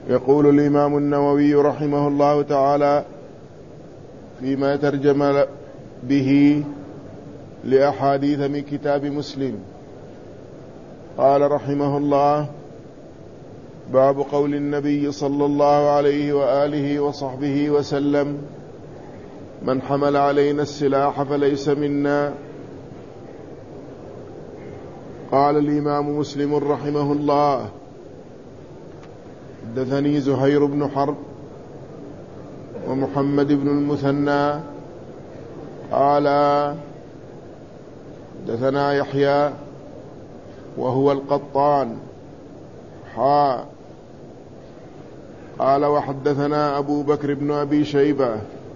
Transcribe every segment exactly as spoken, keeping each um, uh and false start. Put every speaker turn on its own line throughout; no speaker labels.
يقول الإمام النووي رحمه الله تعالى فيما ترجم به لأحاديث من كتاب مسلم، قال رحمه الله: باب قول النبي صلى الله عليه وآله وصحبه وسلم: من حمل علينا السلاح فليس منا. قال الإمام مسلم رحمه الله: حدثني زهير بن حرب ومحمد بن المثنى قال حدثنا يحيى وهو القطان حا قال وحدثنا أبو بكر بن أبي شيبة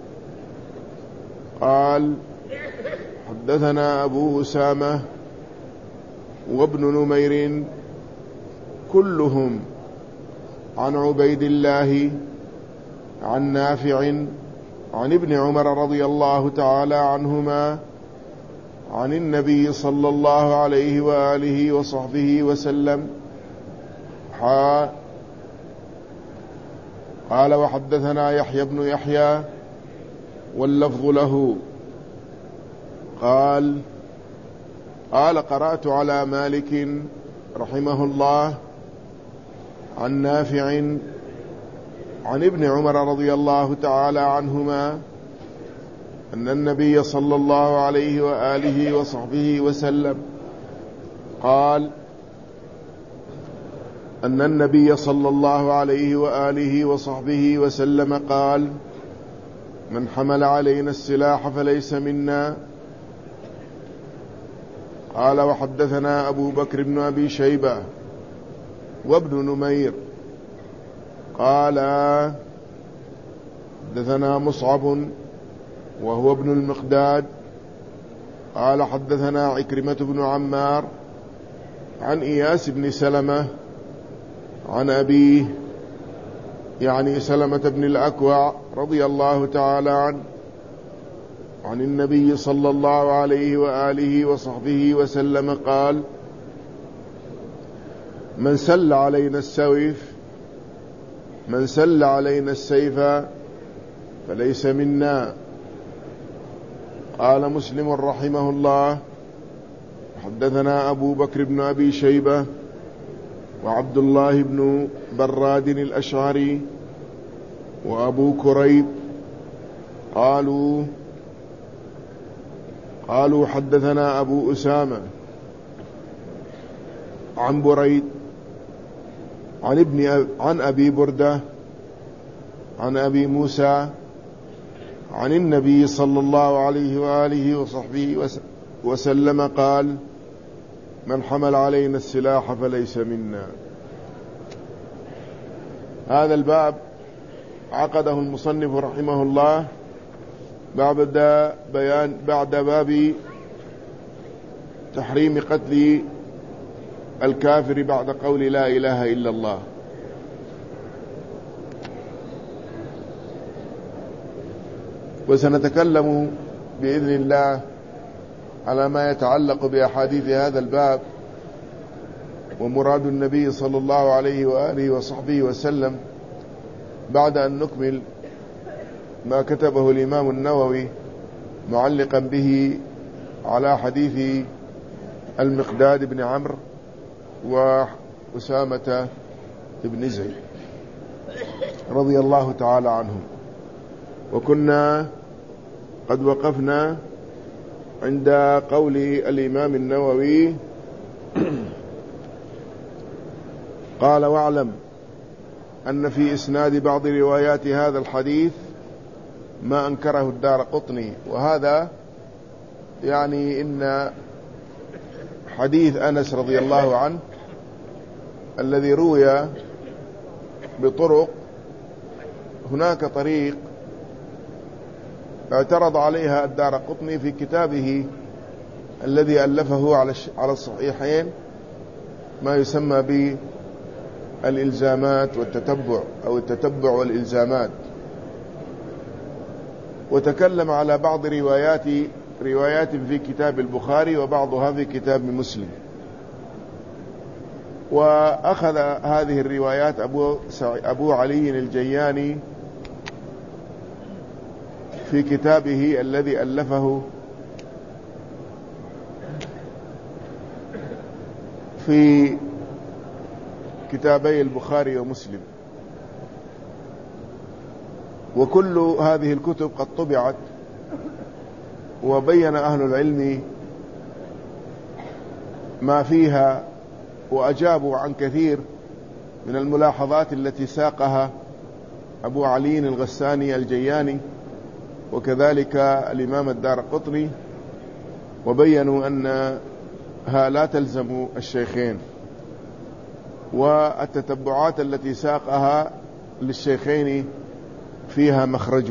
قال حدثنا أبو أسامة وابن نمير كلهم عن عبيد الله عن نافع عن ابن عمر رضي الله تعالى عنهما عن النبي صلى الله عليه وآله وصحبه وسلم حا قال وحدثنا يحيى بن يحيى واللفظ له قال قال قرأت على مالك رحمه الله عن نافع عن ابن عمر رضي الله تعالى عنهما أن النبي صلى الله عليه وآله وصحبه وسلم قال أن النبي صلى الله عليه وآله وصحبه وسلم قال: من حمل علينا السلاح فليس منا. قال وحدثنا أبو بكر بن أبي شيبة وابن نمير قال حدثنا مصعب وهو ابن المقداد قال حدثنا عكرمة بن عمار عن إياس بن سلمة عن أبيه يعني سلمة بن الأكوع رضي الله تعالى عنه عن النبي صلى الله عليه وآله وصحبه وسلم قال: من سل علينا السيف من سل علينا السيف فليس منا. قال مسلم رحمه الله: حدثنا أبو بكر بن أبي شيبة وعبد الله بن براد الأشعري وأبو كريب قالوا قالوا حدثنا أبو أسامة عن بريد عن ابن عن أبي بردة عن أبي موسى عن النبي صلى الله عليه وآله وصحبه وسلم قال: من حمل علينا السلاح فليس منا. هذا الباب عقده المصنف رحمه الله بعد بيان بعد باب تحريم قتل الكافر بعد قول لا إله إلا الله. وسنتكلم بإذن الله على ما يتعلق بأحاديث هذا الباب ومراد النبي صلى الله عليه وآله وصحبه وسلم بعد أن نكمل ما كتبه الإمام النووي معلقا به على حديث المقداد بن عمرو وأسامة بن زيد رضي الله تعالى عنهم. وكنا قد وقفنا عند قول الإمام النووي قال: واعلم أن في إسناد بعض روايات هذا الحديث ما أنكره الدارقطني. وهذا يعني إن حديث أنس رضي الله عنه الذي روي بطرق، هناك طريق اعترض عليها الدارقطني في كتابه الذي ألفه على الصحيحين ما يسمى بالإلزامات والتتبع أو التتبع والإلزامات، وتكلم على بعض روايات روايات في كتاب البخاري وبعضها في كتاب مسلم. وأخذ هذه الروايات أبو, أبو علي الجياني في كتابه الذي ألفه في كتابي البخاري ومسلم، وكل هذه الكتب قد طبعت، وبين أهل العلم ما فيها وأجابوا عن كثير من الملاحظات التي ساقها أبو علي الغساني الجياني وكذلك الإمام الدارقطني، وبينوا أنها لا تلزم الشيخين، والتتبعات التي ساقها للشيخين فيها مخرج.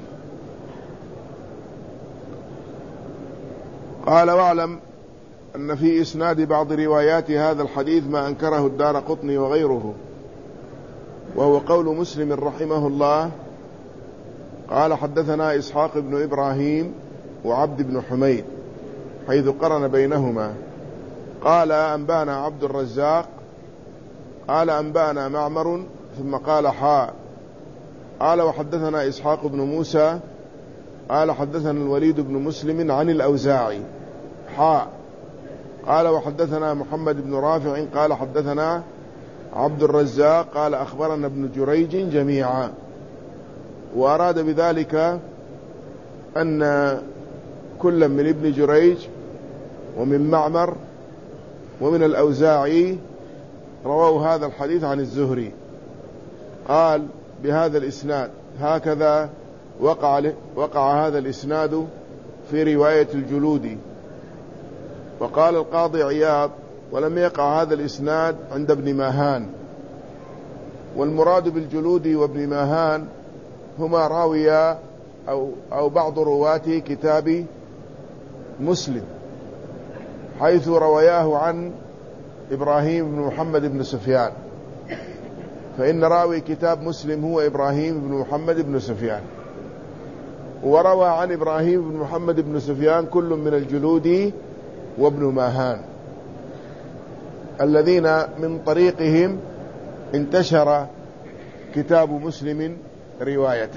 قال: واعلم أن في إسناد بعض روايات هذا الحديث ما أنكره الدارقطني وغيره، وهو قول مسلم رحمه الله قال: حدثنا إسحاق بن إبراهيم وعبد بن حميد، حيث قرن بينهما. قال: أنبانا عبد الرزاق قال: أنبانا معمر، ثم قال: حاء. قال: وحدثنا إسحاق بن موسى قال: حدثنا الوليد بن مسلم عن الأوزاعي، حاء. قال: وحدثنا محمد بن رافع قال: حدثنا عبد الرزاق قال: أخبرنا ابن جريج جميعا. وأراد بذلك أن كل من ابن جريج ومن معمر ومن الأوزاعي رووا هذا الحديث عن الزهري. قال: بهذا الإسناد، هكذا وقع, وقع هذا الإسناد في رواية الجلودي. وقال القاضي عياض: ولم يقع هذا الإسناد عند ابن ماهان. والمراد بالجلودي وابن ماهان هما راويا أو, أو بعض رواة كتاب مسلم، حيث روياه عن إبراهيم بن محمد بن سفيان، فإن راوي كتاب مسلم هو إبراهيم بن محمد بن سفيان. وروى عن إبراهيم بن محمد بن سفيان كل من الجلودي وابن ماهان، الذين من طريقهم انتشر كتاب مسلم رواية.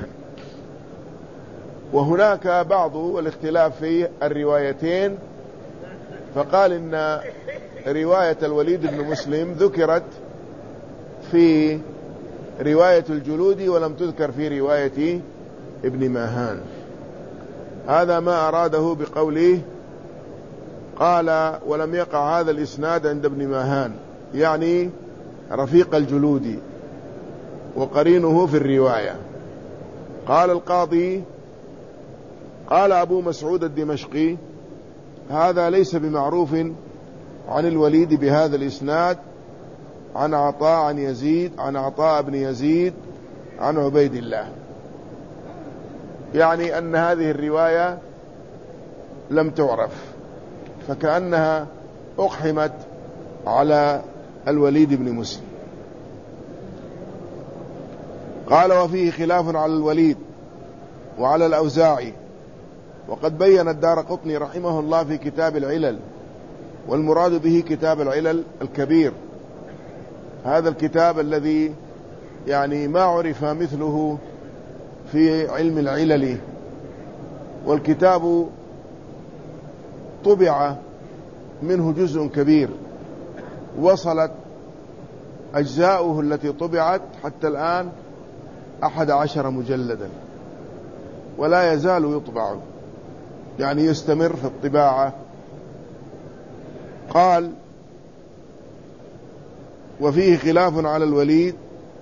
وهناك بعض الاختلاف في الروايتين، فقال إن رواية الوليد بن مسلم ذكرت في رواية الجلودي ولم تذكر في رواية ابن ماهان. هذا ما أراده بقوله قال: ولم يقع هذا الإسناد عند ابن ماهان، يعني رفيق الجلودي وقرينه في الرواية. قال القاضي: قال أبو مسعود الدمشقي: هذا ليس بمعروف عن الوليد بهذا الإسناد عن عطاء عن يزيد عن عطاء بن يزيد عن عبيد الله، يعني أن هذه الرواية لم تعرف، فكأنها أقحمت على الوليد بن مسلم. قال: وفيه خلاف على الوليد وعلى الأوزاعي، وقد بين الدارقطني رحمه الله في كتاب العلل، والمراد به كتاب العلل الكبير، هذا الكتاب الذي يعني ما عرف مثله في علم العلل. والكتاب طبع منه جزء كبير، وصلت أجزاؤه التي طبعت حتى الآن أحد عشر مجلدا، ولا يزال يطبع، يعني يستمر في الطباعة. قال: وفيه خلاف على الوليد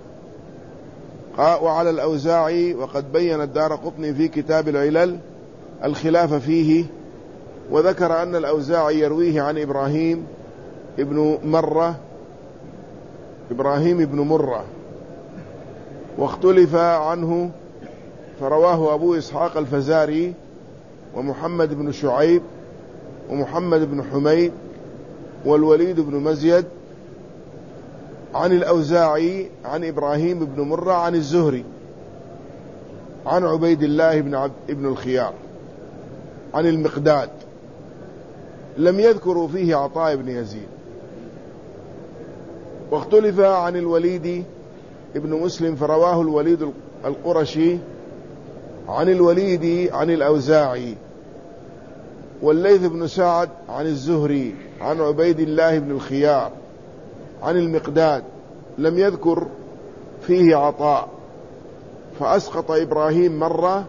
وعلى الأوزاعي، وقد بين الدارقطني في كتاب العلل الخلاف فيه، وذكر أن الأوزاعي يرويه عن إبراهيم ابن مرة إبراهيم ابن مرة، واختلف عنه فرواه أبو إسحاق الفزاري ومحمد بن شعيب ومحمد بن حميد والوليد بن مزيد عن الأوزاعي عن إبراهيم بن مرة عن الزهري عن عبيد الله بن عبد ابن الخيار عن المقداد، لم يذكروا فيه عطاء بن يزيد. واختلف عن الوليد ابن مسلم فرواه الوليد القرشي عن الوليد عن الأوزاعي، والليث بن سعد عن الزهري عن عبيد الله بن الخيار عن المقداد، لم يذكر فيه عطاء، فأسقط إبراهيم مرة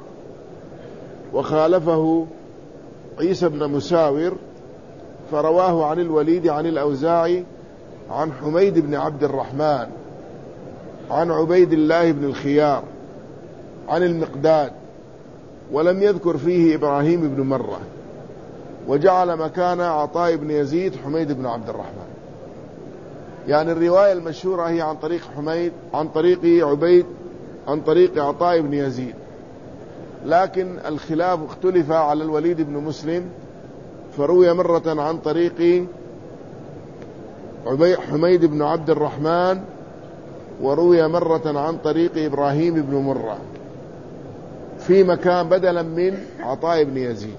وخالفه عيسى بن مساور فرواه عن الوليد عن الأوزاعي عن حميد بن عبد الرحمن عن عبيد الله بن الخيار عن المقداد، ولم يذكر فيه إبراهيم بن مرة، وجعل مكان عطاء بن يزيد حميد بن عبد الرحمن. يعني الرواية المشهورة هي عن طريق حميد عن طريق عبيد عن طريق عطاء بن يزيد، لكن الخلاف اختلف على الوليد بن مسلم فروي مرة عن طريق حميد بن عبد الرحمن، وروي مرة عن طريق إبراهيم بن مرة في مكان بدلا من عطاء بن يزيد.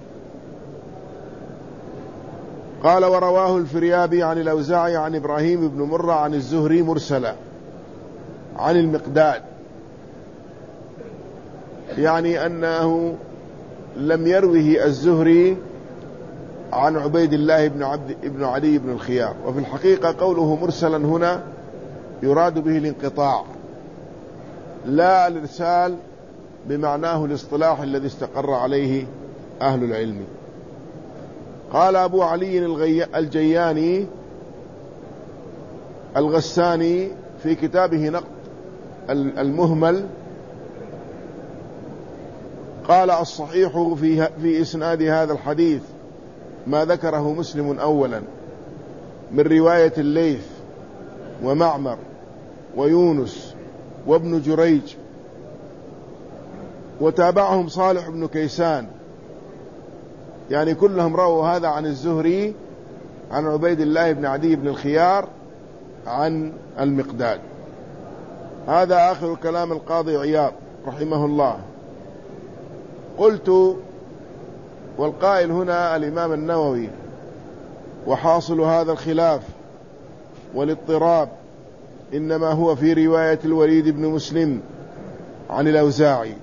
قال ورواه الفريابي عن الأوزاعي عن إبراهيم بن مرة عن الزهري مرسلا عن المقداد، يعني أنه لم يروه الزهري عن عبيد الله بن عبد ابن علي بن الخيار. وفي الحقيقة قوله مرسلا هنا يراد به الانقطاع لا الإرسال بمعناه الاصطلاح الذي استقر عليه أهل العلم. قال أبو علي الجياني الغساني في كتابه نقد المهمل قال الصحيح في, في إسناد هذا الحديث ما ذكره مسلم أولا من رواية الليث ومعمر ويونس وابن جريج، وتابعهم صالح بن كيسان، يعني كلهم رووا هذا عن الزهري عن عبيد الله بن عدي بن الخيار عن المقداد. هذا آخر كلام القاضي عياض رحمه الله. قلت والقائل هنا الإمام النووي، وحاصل هذا الخلاف والاضطراب إنما هو في رواية الوليد بن مسلم عن الأوزاعي،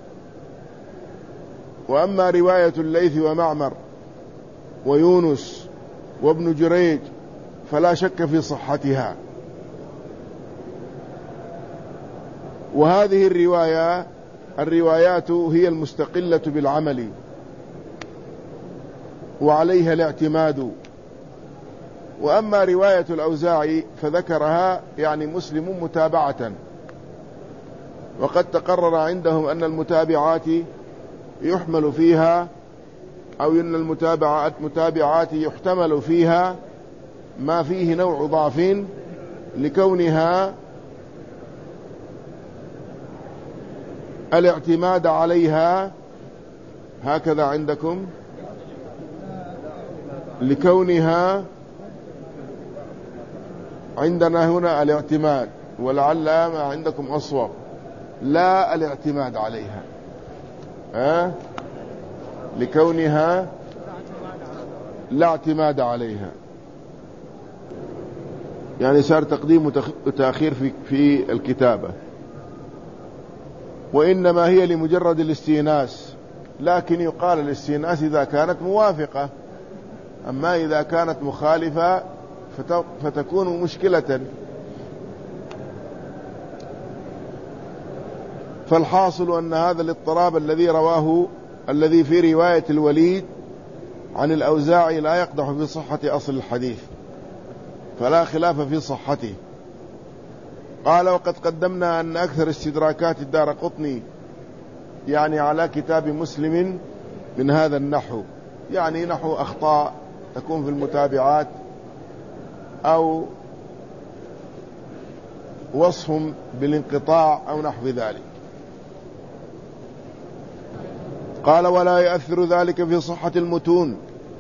وأما رواية الليث ومعمر ويونس وابن جريج فلا شك في صحتها. وهذه الرواية الروايات هي المستقلة بالعمل وعليها الاعتماد. وأما رواية الأوزاعي فذكرها يعني مسلم متابعة، وقد تقرر عندهم أن المتابعات يحمل فيها أو أن المتابعات متابعات يحتمل فيها ما فيه نوع ضعف لكونها الاعتماد عليها، هكذا عندكم، لكونها عندنا هنا الاعتماد، ولعل ما عندكم أصوب لا الاعتماد عليها، أه؟ لكونها لا اعتماد عليها، يعني صار تقديم وتأخير في, في الكتابة، وإنما هي لمجرد الاستئناس، لكن يقال الاستئناس إذا كانت موافقة، أما إذا كانت مخالفة فتكون مشكلة. فالحاصل أن هذا الاضطراب الذي رواه الذي في رواية الوليد عن الأوزاعي لا يقدح في صحة أصل الحديث، فلا خلاف في صحته. قال وقد قدمنا أن أكثر استدراكات الدارقطني يعني على كتاب مسلم من هذا النحو، يعني نحو أخطاء تكون في المتابعات أو وصفهم بالانقطاع أو نحو ذلك. قال ولا يؤثر ذلك في صحة المتون.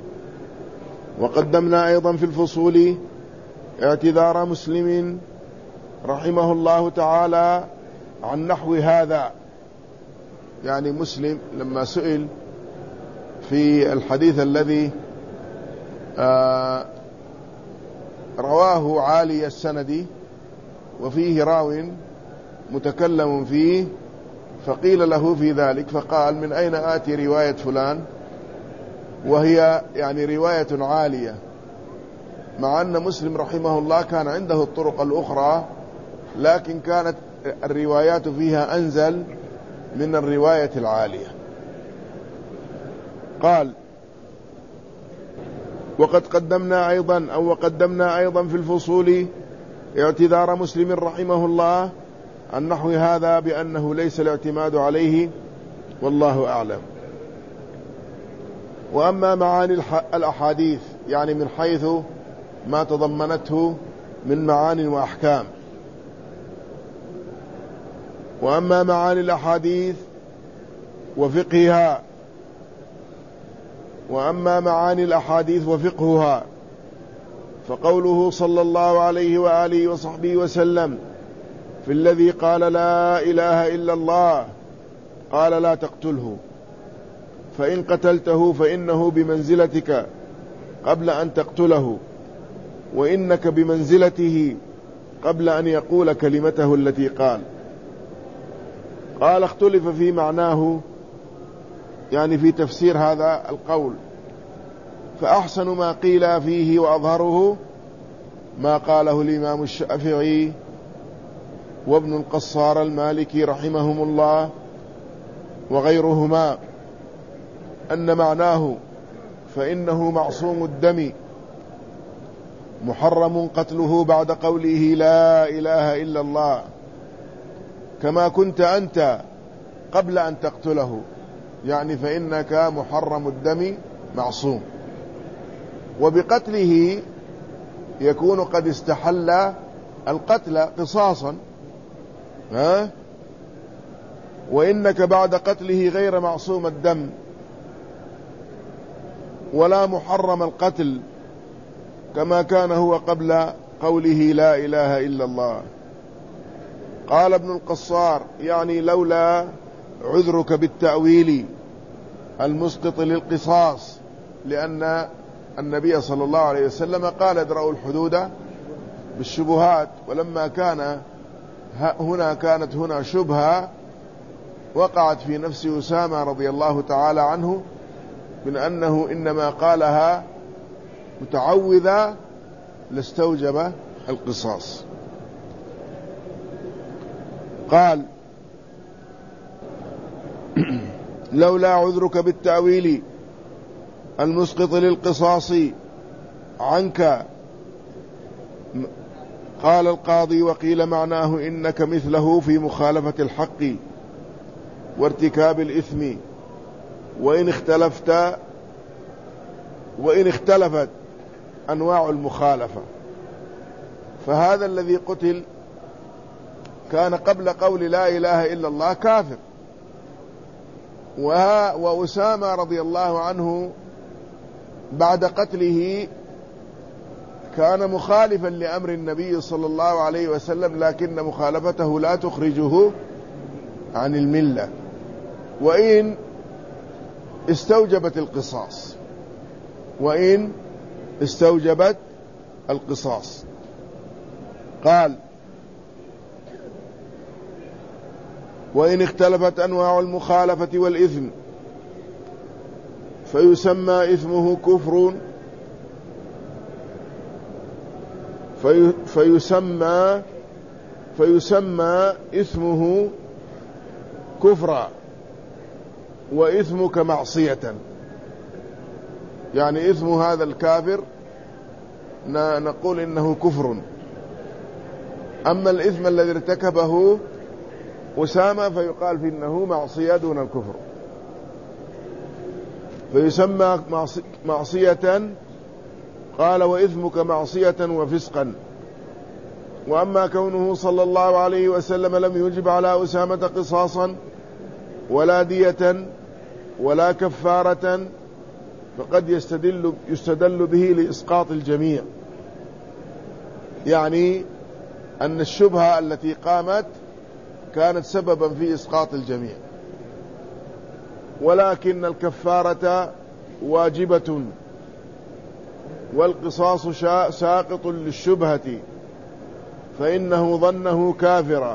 وقدمنا أيضا في الفصول اعتذار مسلم رحمه الله تعالى عن نحو هذا، يعني مسلم لما سئل في الحديث الذي آه رواه عالي السند وفيه راو متكلم فيه، فقيل له في ذلك فقال: من أين آتي رواية فلان؟ وهي يعني رواية عالية، مع أن مسلم رحمه الله كان عنده الطرق الأخرى، لكن كانت الروايات فيها أنزل من الرواية العالية. قال: وقد قدمنا أيضا أو وقدمنا أيضا في الفصول اعتذار مسلم رحمه الله عن نحو هذا بأنه ليس الاعتماد عليه، والله أعلم. وأما معاني الأحاديث يعني من حيث ما تضمنته من معاني وأحكام، وأما معاني الأحاديث وفقهها وأما معاني الأحاديث وفقهها فقوله صلى الله عليه وآله وصحبه وسلم في الذي قال: لا إله إلا الله، قال: لا تقتله، فإن قتلته فإنه بمنزلتك قبل أن تقتله، وإنك بمنزلته قبل أن يقول كلمته التي قال. قال: اختلف في معناه، يعني في تفسير هذا القول، فأحسن ما قيل فيه وأظهره ما قاله الإمام الشافعي وابن القصار المالكي رحمهم الله وغيرهما، أن معناه فإنه معصوم الدم محرم قتله بعد قوله: لا إله إلا الله، كما كنت أنت قبل أن تقتله، يعني فإنك محرم الدم معصوم. وبقتله يكون قد استحل القتل قصاصا، ها؟ وإنك بعد قتله غير معصوم الدم ولا محرم القتل، كما كان هو قبل قوله: لا إله إلا الله. قال ابن القصار: يعني لولا عذرك بالتأويل المسقط للقصاص، لأن النبي صلى الله عليه وسلم قال: ادرأوا الحدود بالشبهات، ولما كان هنا كانت هنا شبهة وقعت في نفس أسامة رضي الله تعالى عنه من أنه إنما قالها متعوذا لاستوجب القصاص. قال: لولا عذرك بالتأويل المسقط للقصاص عنك. قال القاضي: وقيل معناه إنك مثله في مخالفة الحق وارتكاب الإثم، وإن اختلفت وإن اختلفت أنواع المخالفة، فهذا الذي قتل كان قبل قول لا إله إلا الله كافر، وأسامة رضي الله عنه بعد قتله كان مخالفا لأمر النبي صلى الله عليه وسلم، لكن مخالفته لا تخرجه عن الملة، وإن استوجبت القصاص وإن استوجبت القصاص. قال: وإن اختلفت أنواع المخالفة والإثم فيسمى إثمه كفر في فيسمى فيسمى إثمه كفرا وإثمك معصية، يعني إثم هذا الكافر نقول إنه كفر، أما الإثم الذي ارتكبه أسامة فيقال في إنه معصية دون الكفر، فيسمى معصية. قال: وإثمك معصية وفسقا. وأما كونه صلى الله عليه وسلم لم يجب على أسامة قصاصا ولا دية ولا كفارة، فقد يستدل, يستدل به لإسقاط الجميع، يعني أن الشبهة التي قامت كانت سببا في إسقاط الجميع، ولكن الكفارة واجبة والقصاص ساقط للشبهة، فإنه ظنه كافرا،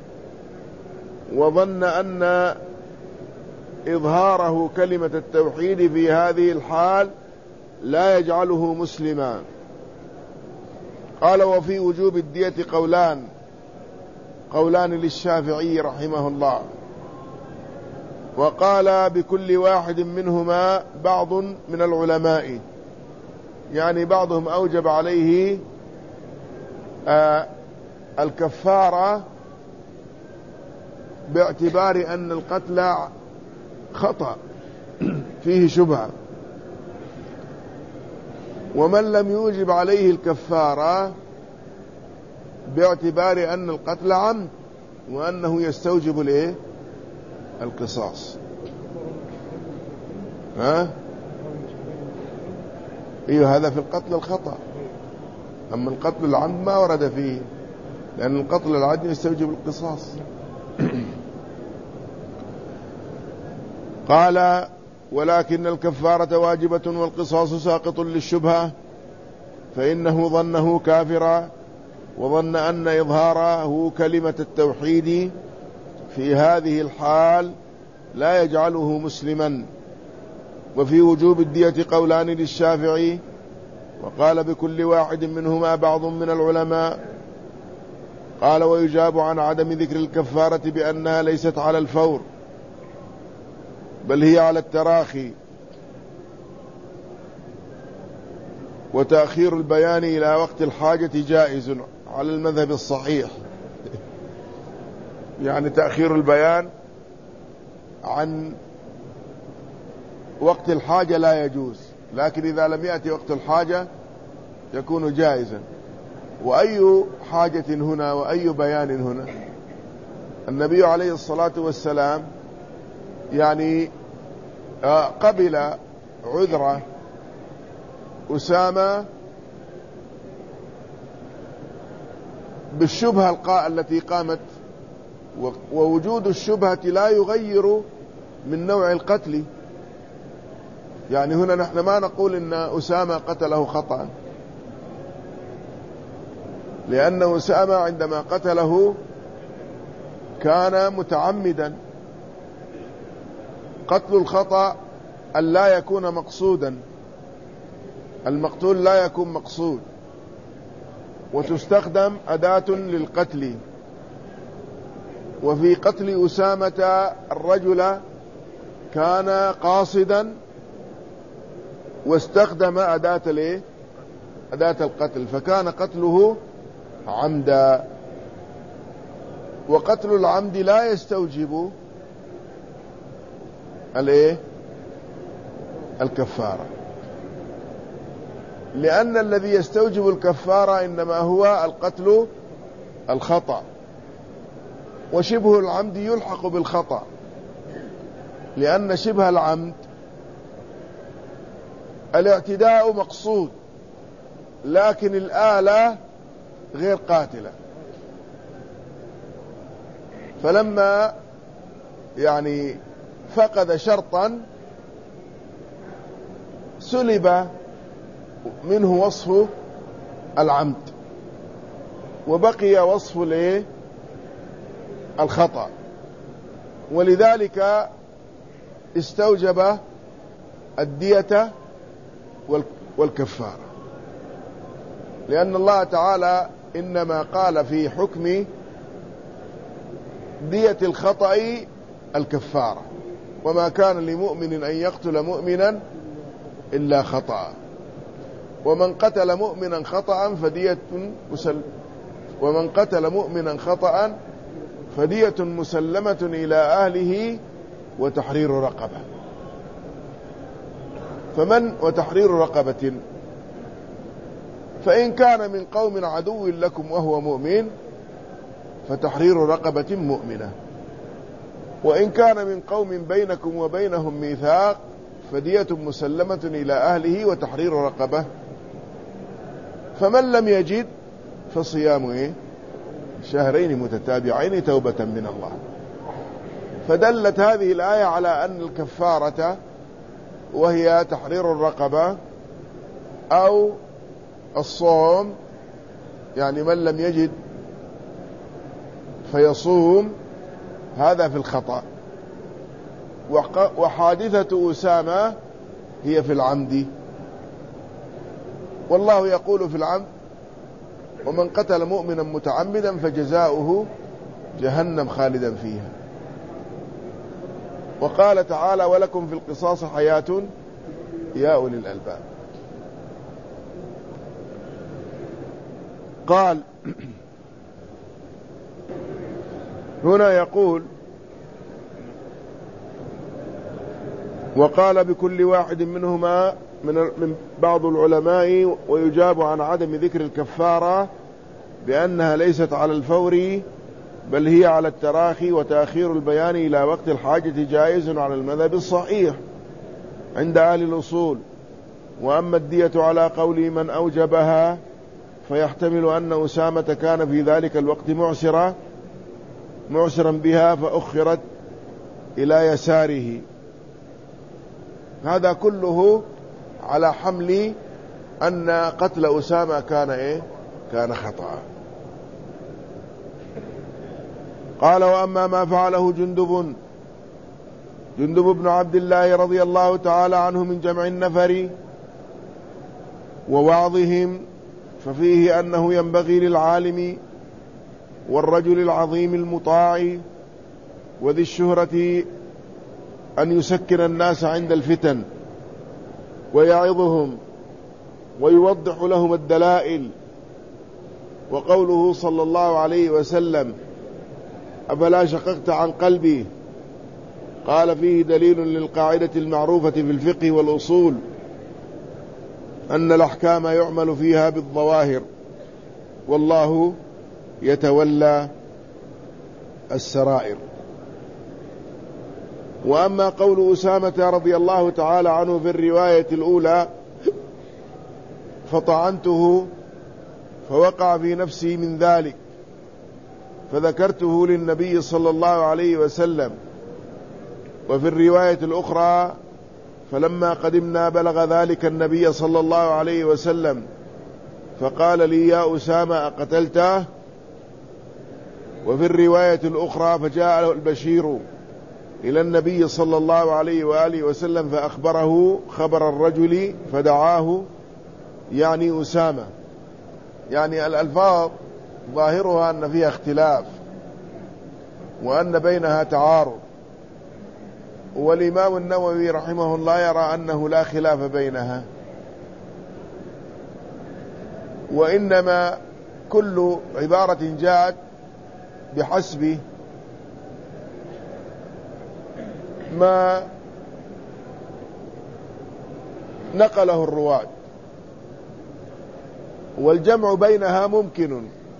وظن أن إظهاره كلمة التوحيد في هذه الحال لا يجعله مسلما. قال: وفي وجوب الدية قولان قولان للشافعي رحمه الله، وقال بكل واحد منهما بعض من العلماء، يعني بعضهم أوجب عليه آه الكفارة باعتبار أن القتل خطأ فيه شبهة، ومن لم يوجب عليه الكفارة باعتبار أن القتل عمد وأنه يستوجب الايه القصاص. ها ايوه، هذا في القتل الخطأ، أما القتل العمد ما ورد فيه، لأن القتل العمد يستوجب القصاص. قال: ولكن الكفارة واجبة والقصاص ساقط للشبهة، فإنه ظنه كافرا، وظن أن إظهاره كلمة التوحيد في هذه الحال لا يجعله مسلما. وفي وجوب الدية قولان للشافعي، وقال بكل واحد منهما بعض من العلماء. قال: ويجاب عن عدم ذكر الكفارة بأنها ليست على الفور، بل هي على التراخي، وتأخير البيان إلى وقت الحاجة جائز على المذهب الصحيح. يعني تأخير البيان عن وقت الحاجة لا يجوز، لكن إذا لم يأتي وقت الحاجة يكون جائزا. وأي حاجة هنا وأي بيان هنا؟ النبي عليه الصلاة والسلام يعني قبل عذر أسامة بالشبهة التي قامت، ووجود الشبهة لا يغير من نوع القتل. يعني هنا نحن ما نقول إن أسامة قتله خطأ، لأن أسامة عندما قتله كان متعمدا. قتل الخطأ أن لا يكون مقصودا، المقتول لا يكون مقصود، وتستخدم أداة للقتل. وفي قتل أسامة الرجل كان قاصدا واستخدم أداة الايه أداة القتل، فكان قتله عمدا. وقتل العمد لا يستوجب الايه الكفارة، لأن الذي يستوجب الكفارة إنما هو القتل الخطأ، وشبه العمد يلحق بالخطأ، لأن شبه العمد الاعتداء مقصود لكن الآلة غير قاتلة. فلما يعني فقد شرطا سلب منه وصف العمد وبقي وصف الايه الخطأ، ولذلك استوجب الدية والكفارة، لأن الله تعالى إنما قال في حكم دية الخطأ الكفارة: وما كان لمؤمن أن يقتل مؤمنا إلا خطأ، ومن قتل مؤمنا خطأ فدية مسل ومن قتل مؤمنا خطأ فدية مسلمة إلى أهله وتحرير رقبة. فمن وتحرير رقبة، فإن كان من قوم عدو لكم وهو مؤمن فتحرير رقبة مؤمنة، وإن كان من قوم بينكم وبينهم ميثاق فدية مسلمة إلى أهله وتحرير رقبة. فمن لم يجد فصيام إيه؟ شهرين متتابعين توبة من الله. فدلت هذه الآية على أن الكفارة وهي تحرير الرقبة أو الصوم، يعني من لم يجد فيصوم، هذا في الخطأ. وحادثة أسامة هي في العمد، والله يقول في العمد: ومن قتل مؤمنا متعمدا فجزاؤه جهنم خالدا فيها. وقال تعالى: ولكم في القصاص حياة يا أولي الألباب. قال هنا يقول: وقال بكل واحد منهما من بعض العلماء، ويجاب عن عدم ذكر الكفارة بأنها ليست على الفور بل هي على التراخي، وتأخير البيان إلى وقت الحاجة جائز على المذهب الصحيح عند أهل الأصول. وأما الدية على قول من أوجبها فيحتمل أن أسامة كان في ذلك الوقت معسرا معسرا بها فأخرت إلى يساره. هذا كله على حمل أن قتل أسامة كان إيه؟ كان خطأ. قال: وأما ما فعله جندب جندب بن عبد الله رضي الله تعالى عنه من جمع النفر ووعظهم ففيه أنه ينبغي للعالم والرجل العظيم المطاع وذي الشهرة أن يسكن الناس عند الفتن ويعظهم ويوضح لهم الدلائل. وقوله صلى الله عليه وسلم: أفلا شققت عن قلبي، قال فيه دليل للقاعدة المعروفة في الفقه والأصول أن الأحكام يعمل فيها بالظواهر والله يتولى السرائر. وأما قول أسامة رضي الله تعالى عنه في الرواية الأولى: فطعنته فوقع في نفسي من ذلك فذكرته للنبي صلى الله عليه وسلم، وفي الرواية الأخرى: فلما قدمنا بلغ ذلك النبي صلى الله عليه وسلم فقال لي: يا أسامة أقتلته؟ وفي الرواية الأخرى: فجاء البشير إلى النبي صلى الله عليه وآله وسلم فأخبره خبر الرجل فدعاه، يعني أسامة. يعني الألفاظ ظاهرها أن فيها اختلاف وأن بينها تعارض، والإمام النووي رحمه الله يرى أنه لا خلاف بينها، وإنما كل عبارة جاءت بحسب ما نقله الرواة، والجمع بينها ممكن.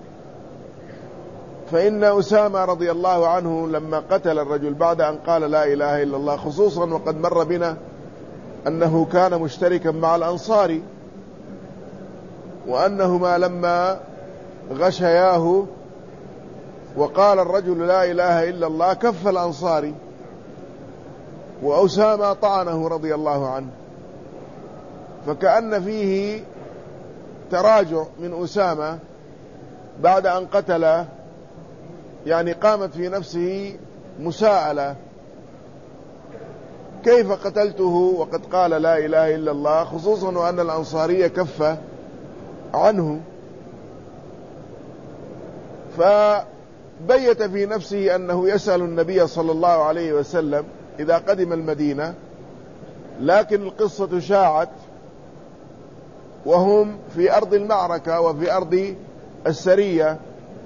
فإن أسامة رضي الله عنه لما قتل الرجل بعد أن قال لا إله إلا الله، خصوصا وقد مر بنا أنه كان مشتركا مع الأنصار، وأنهما لما غشياه وقال الرجل لا إله إلا الله كف الأنصاري، وأسامة طعنه رضي الله عنه، فكأن فيه تراجع من أسامة بعد أن قتل، يعني قامت في نفسه مساءلة: كيف قتلته وقد قال لا إله إلا الله، خصوصا وأن الأنصاري كف عنه. فبيت في نفسه أنه يسأل النبي صلى الله عليه وسلم إذا قدم المدينة، لكن القصة شاعت وهم في أرض المعركة وفي أرض السرية.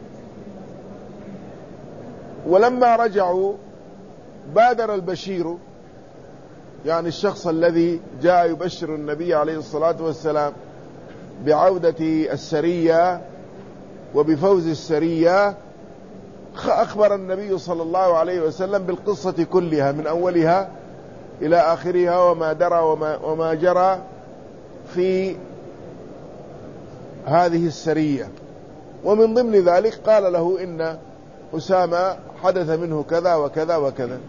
ولما رجعوا بادر البشير، يعني الشخص الذي جاء يبشر النبي عليه الصلاة والسلام بعودة السرية وبفوز السرية، أخبر النبي صلى الله عليه وسلم بالقصة كلها من أولها إلى آخرها، وما درى وما, وما جرى في هذه السرية. ومن ضمن ذلك قال له إن أسامة حدث منه كذا وكذا وكذا.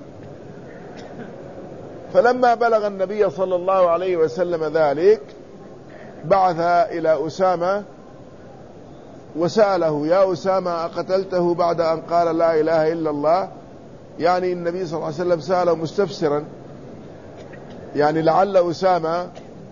فلما بلغ النبي صلى الله عليه وسلم ذلك بعث إلى أسامة وسأله يا أسامة أقتلته بعد أن قال لا إله إلا الله، يعني النبي صلى الله عليه وسلم سأله مستفسرا، يعني لعل أسامة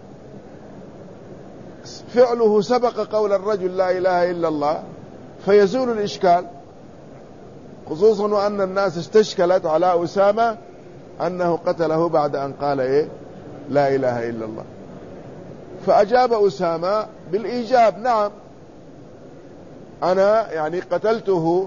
فعله سبق قول الرجل لا إله إلا الله فيزول الإشكال، خصوصا وأن الناس استشكلت على أسامة أنه قتله بعد أن قال إيه لا إله إلا الله. فأجاب أسامة بالإيجاب، نعم أنا يعني قتلته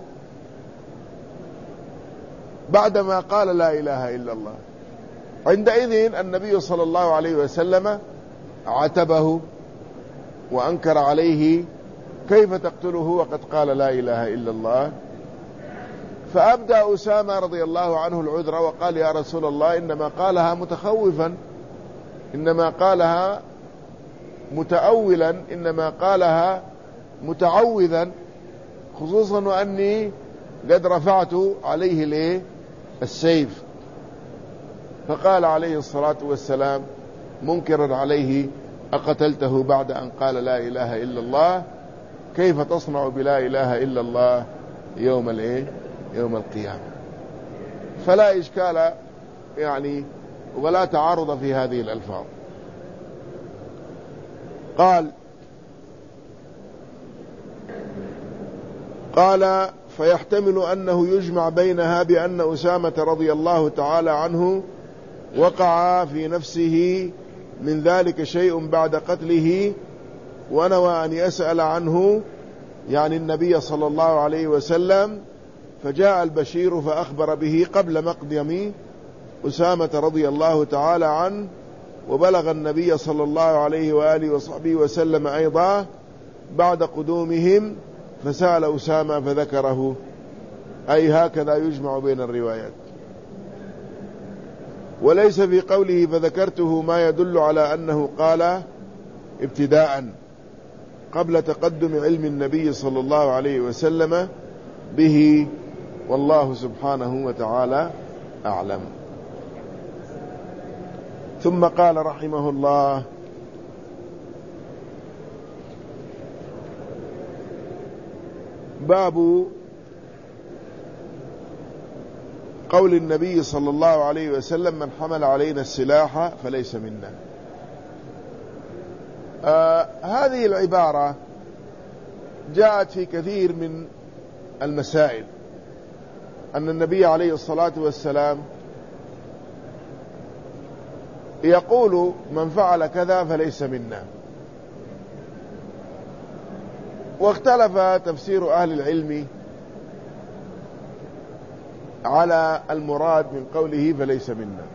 بعدما قال لا إله إلا الله. عندئذ النبي صلى الله عليه وسلم عاتبه وأنكر عليه، كيف تقتله وقد قال لا إله إلا الله؟ فأبدى أسامة رضي الله عنه العذر وقال يا رسول الله إنما قالها متخوفا، إنما قالها متأولا، إنما قالها متعوذا، خصوصا وأني قد رفعت عليه ليه السيف. فقال عليه الصلاة والسلام منكرا عليه أقتلته بعد أن قال لا إله إلا الله؟ كيف تصنع بلا إله إلا الله يوم الايه يوم القيامة؟ فلا إشكال يعني ولا تعارض في هذه الألفاظ. قال قال فيحتمل أنه يجمع بينها بأن أسامة رضي الله تعالى عنه وقع في نفسه من ذلك شيء بعد قتله ونوى أن يسأل عنه، يعني النبي صلى الله عليه وسلم، فجاء البشير فأخبر به قبل مقدم أسامة رضي الله تعالى عنه، وبلغ النبي صلى الله عليه وآله وصحبه وسلم أيضا بعد قدومهم، فسأل أسامة فذكره. أي هكذا يجمع بين الروايات. وليس في قوله فذكرته ما يدل على أنه قال ابتداء قبل تقدم علم النبي صلى الله عليه وسلم به، والله سبحانه وتعالى أعلم. ثم قال رحمه الله باب قول النبي صلى الله عليه وسلم من حمل علينا السلاح فليس منا. آه هذه العبارة جاءت في كثير من المسائل، أن النبي عليه الصلاة والسلام يقول من فعل كذا فليس منا. واختلف تفسير أهل العلم على المراد من قوله فليس منا،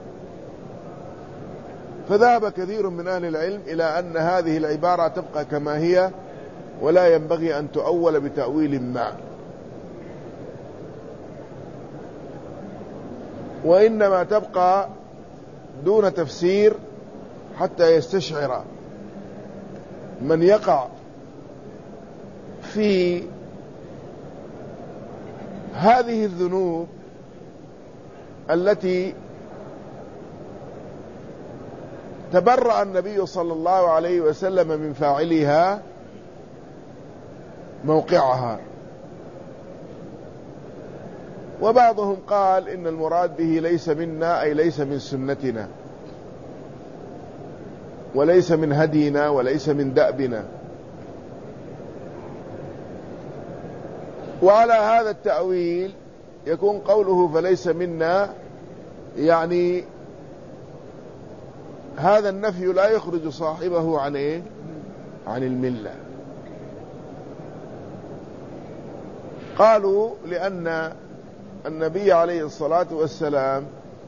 فذهب كثير من أهل العلم إلى أن هذه العبارة تبقى كما هي ولا ينبغي أن تؤول بتأويل ما، وإنما تبقى دون تفسير حتى يستشعر من يقع في هذه الذنوب التي تبرأ النبي صلى الله عليه وسلم من فاعلها موقعها. وبعضهم قال إن المراد به ليس منا أي ليس من سنتنا وليس من هدينا وليس من دأبنا. وعلى هذا التأويل يكون قوله فليس منا، يعني هذا النفي لا يخرج صاحبه عن إيه؟ عن الملة. قالوا لأن النبي عليه الصلاة والسلام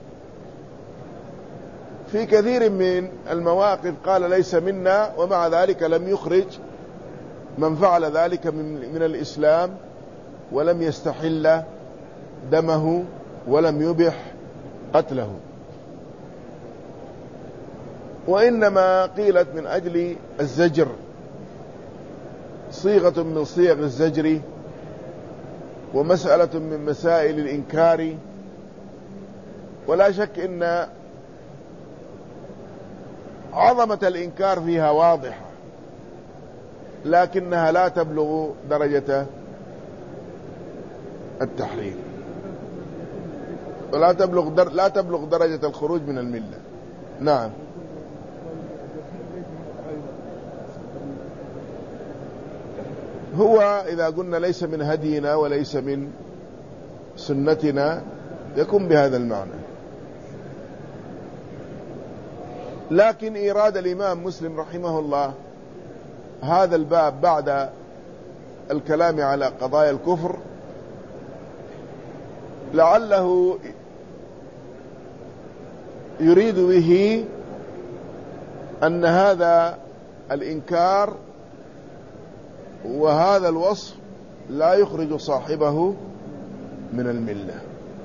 في كثير من المواقف قال ليس منا، ومع ذلك لم يخرج من فعل ذلك من الإسلام ولم يستحل دمه ولم يبح قتله، وإنما قيلت من أجل الزجر، صيغة من صيغ الزجر ومسألة من مسائل الإنكار. ولا شك إن عظمة الإنكار فيها واضحة، لكنها لا تبلغ درجة التحريم، ولا تبلغ در... لا تبلغ درجة الخروج من الملة. نعم. هو إذا قلنا ليس من هدينا وليس من سنتنا يكون بهذا المعنى. لكن إيراد الإمام مسلم رحمه الله هذا الباب بعد الكلام على قضايا الكفر لعله يريد به أن هذا الإنكار وهذا الوصف لا يخرج صاحبه من الملة.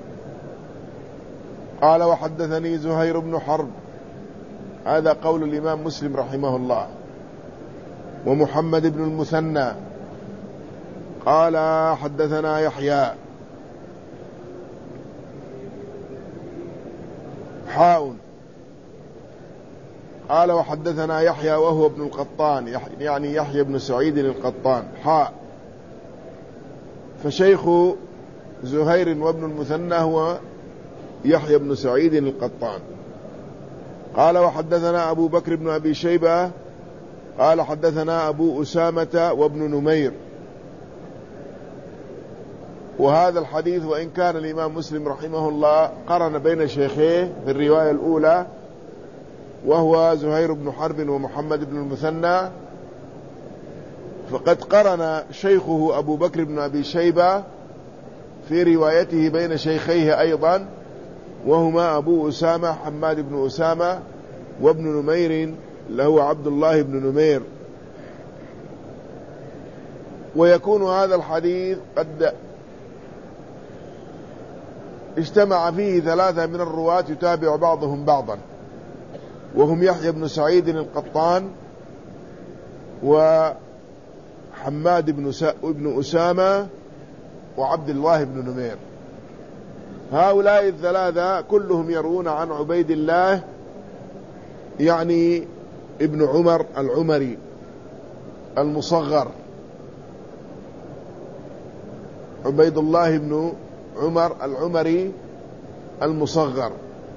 قال وحدثني زهير بن حرب، هذا قول الإمام مسلم رحمه الله، ومحمد بن المثنى قال حدثنا يحيى حاء قال وحدثنا يحيى وهو ابن القطان، يعني يحيى بن سعيد القطان حاء، فشيخ زهير وابن المثنى هو يحيى بن سعيد القطان. قال وحدثنا أبو بكر بن أبي شيبة قال حدثنا أبو أسامة وابن نمير. وهذا الحديث وإن كان الإمام مسلم رحمه الله قرن بين شيخيه في الرواية الأولى وهو زهير بن حرب ومحمد بن المثنى، فقد قرن شيخه أبو بكر بن أبي شيبة في روايته بين شيخيه أيضا، وهما أبو أسامة حماد بن أسامة وابن نمير له عبد الله بن نمير. ويكون هذا الحديث قد اجتمع فيه ثلاثة من الرواة يتابع بعضهم بعضا، وهم يحيى بن سعيد القطان وحماد بن أسامة وعبد الله بن نمير. هؤلاء الثلاثة كلهم يروون عن عبيد الله يعني ابن عمر العمري المصغر، عبيد الله بن عمر العمري المصغر.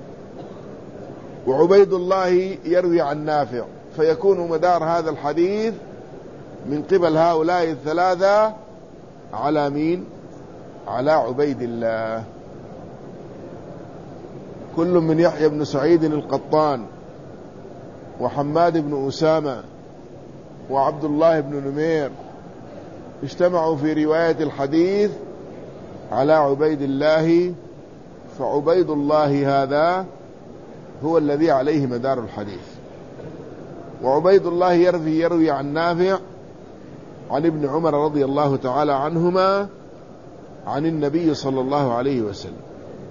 وعبيد الله يروي عن نافع، فيكون مدار هذا الحديث من قبل هؤلاء الثلاثة على مين؟ على عبيد الله. كل من يحيى بن سعيد القطان وحماد بن أسامة وعبد الله بن نمير اجتمعوا في رواية الحديث على عبيد الله، فعبيد الله هذا هو الذي عليه مدار الحديث. وعبيد الله يروي يروي عن نافع عن ابن عمر رضي الله تعالى عنهما عن النبي صلى الله عليه وسلم.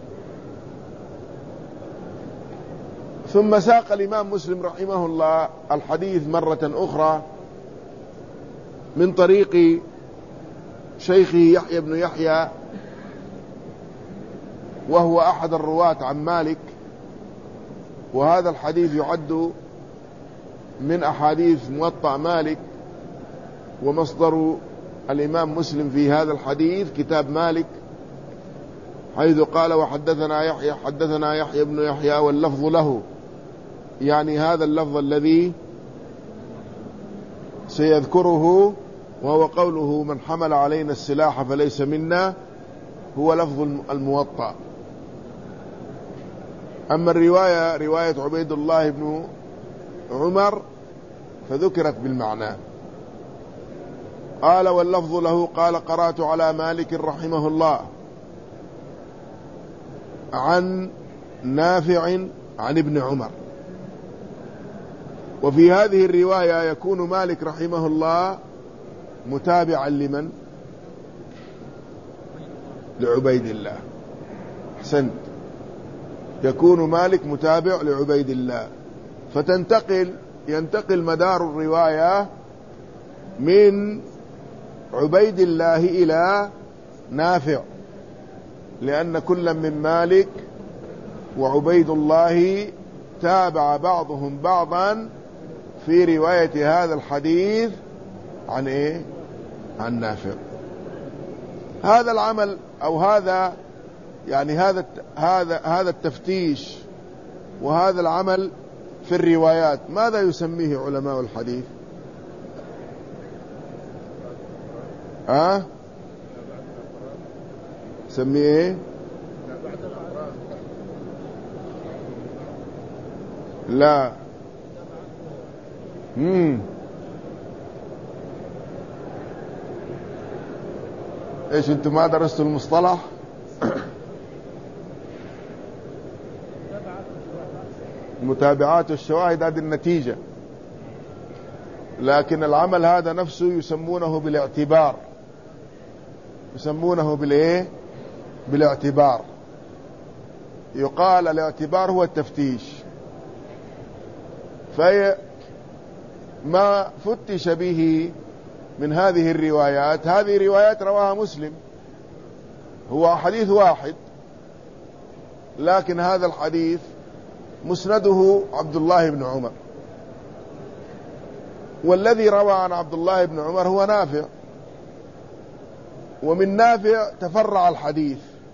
ثم ساق الإمام مسلم رحمه الله الحديث مرة أخرى من طريق شيخه يحيى بن يحيى، وهو أحد الرواة عن مالك، وهذا الحديث يعد من أحاديث موطأ مالك، ومصدر الإمام مسلم في هذا الحديث كتاب مالك، حيث قال وحدثنا يحيى حدثنا يحيى بن يحيى واللفظ له، يعني هذا اللفظ الذي سيذكره وهو قوله من حمل علينا السلاح فليس منا، هو لفظ الموطأ. أما الرواية رواية عبيد الله بن عمر فذكرت بالمعنى. قال واللفظ له قال قرأت على مالك رحمه الله عن نافع عن ابن عمر. وفي هذه الرواية يكون مالك رحمه الله متابعا لمن؟ لعبيد الله. أحسنت، يكون مالك متابع لعبيد الله، فتنتقل ينتقل مدار الرواية من عبيد الله إلى نافع، لأن كل من مالك وعبيد الله تابع بعضهم بعضا في رواية هذا الحديث عن إيه؟ عن نافع. هذا العمل أو هذا يعني هذا هذا هذا التفتيش وهذا العمل في الروايات ماذا يسميه علماء الحديث؟ ها أه؟ سميه ايه؟ لا امم ايش انتم ما درستوا المصطلح؟ المتابعات والشواهد هذه النتيجة، لكن العمل هذا نفسه يسمونه بالاعتبار، يسمونه بالايه؟ بالاعتبار. يقال الاعتبار هو التفتيش. في ما فتش به من هذه الروايات، هذه روايات رواها مسلم، هو حديث واحد، لكن هذا الحديث مسنده عبد الله بن عمر، والذي روى عن عبد الله بن عمر هو نافع، ومن نافع تفرع الحديث،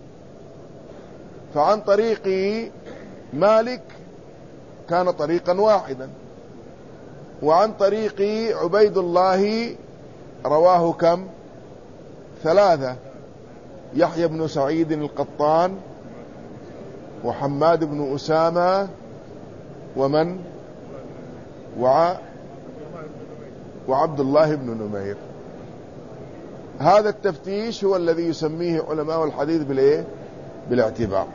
فعن طريق مالك كان طريقا واحدا، وعن طريق عبيد الله رواه كم؟ ثلاثة: يحيى بن سعيد القطان، وحماد بن أسامة، ومن؟ وع... وعبد الله بن نمير. هذا التفتيش هو الذي يسميه علماء الحديث بالايه؟ بالاعتبار.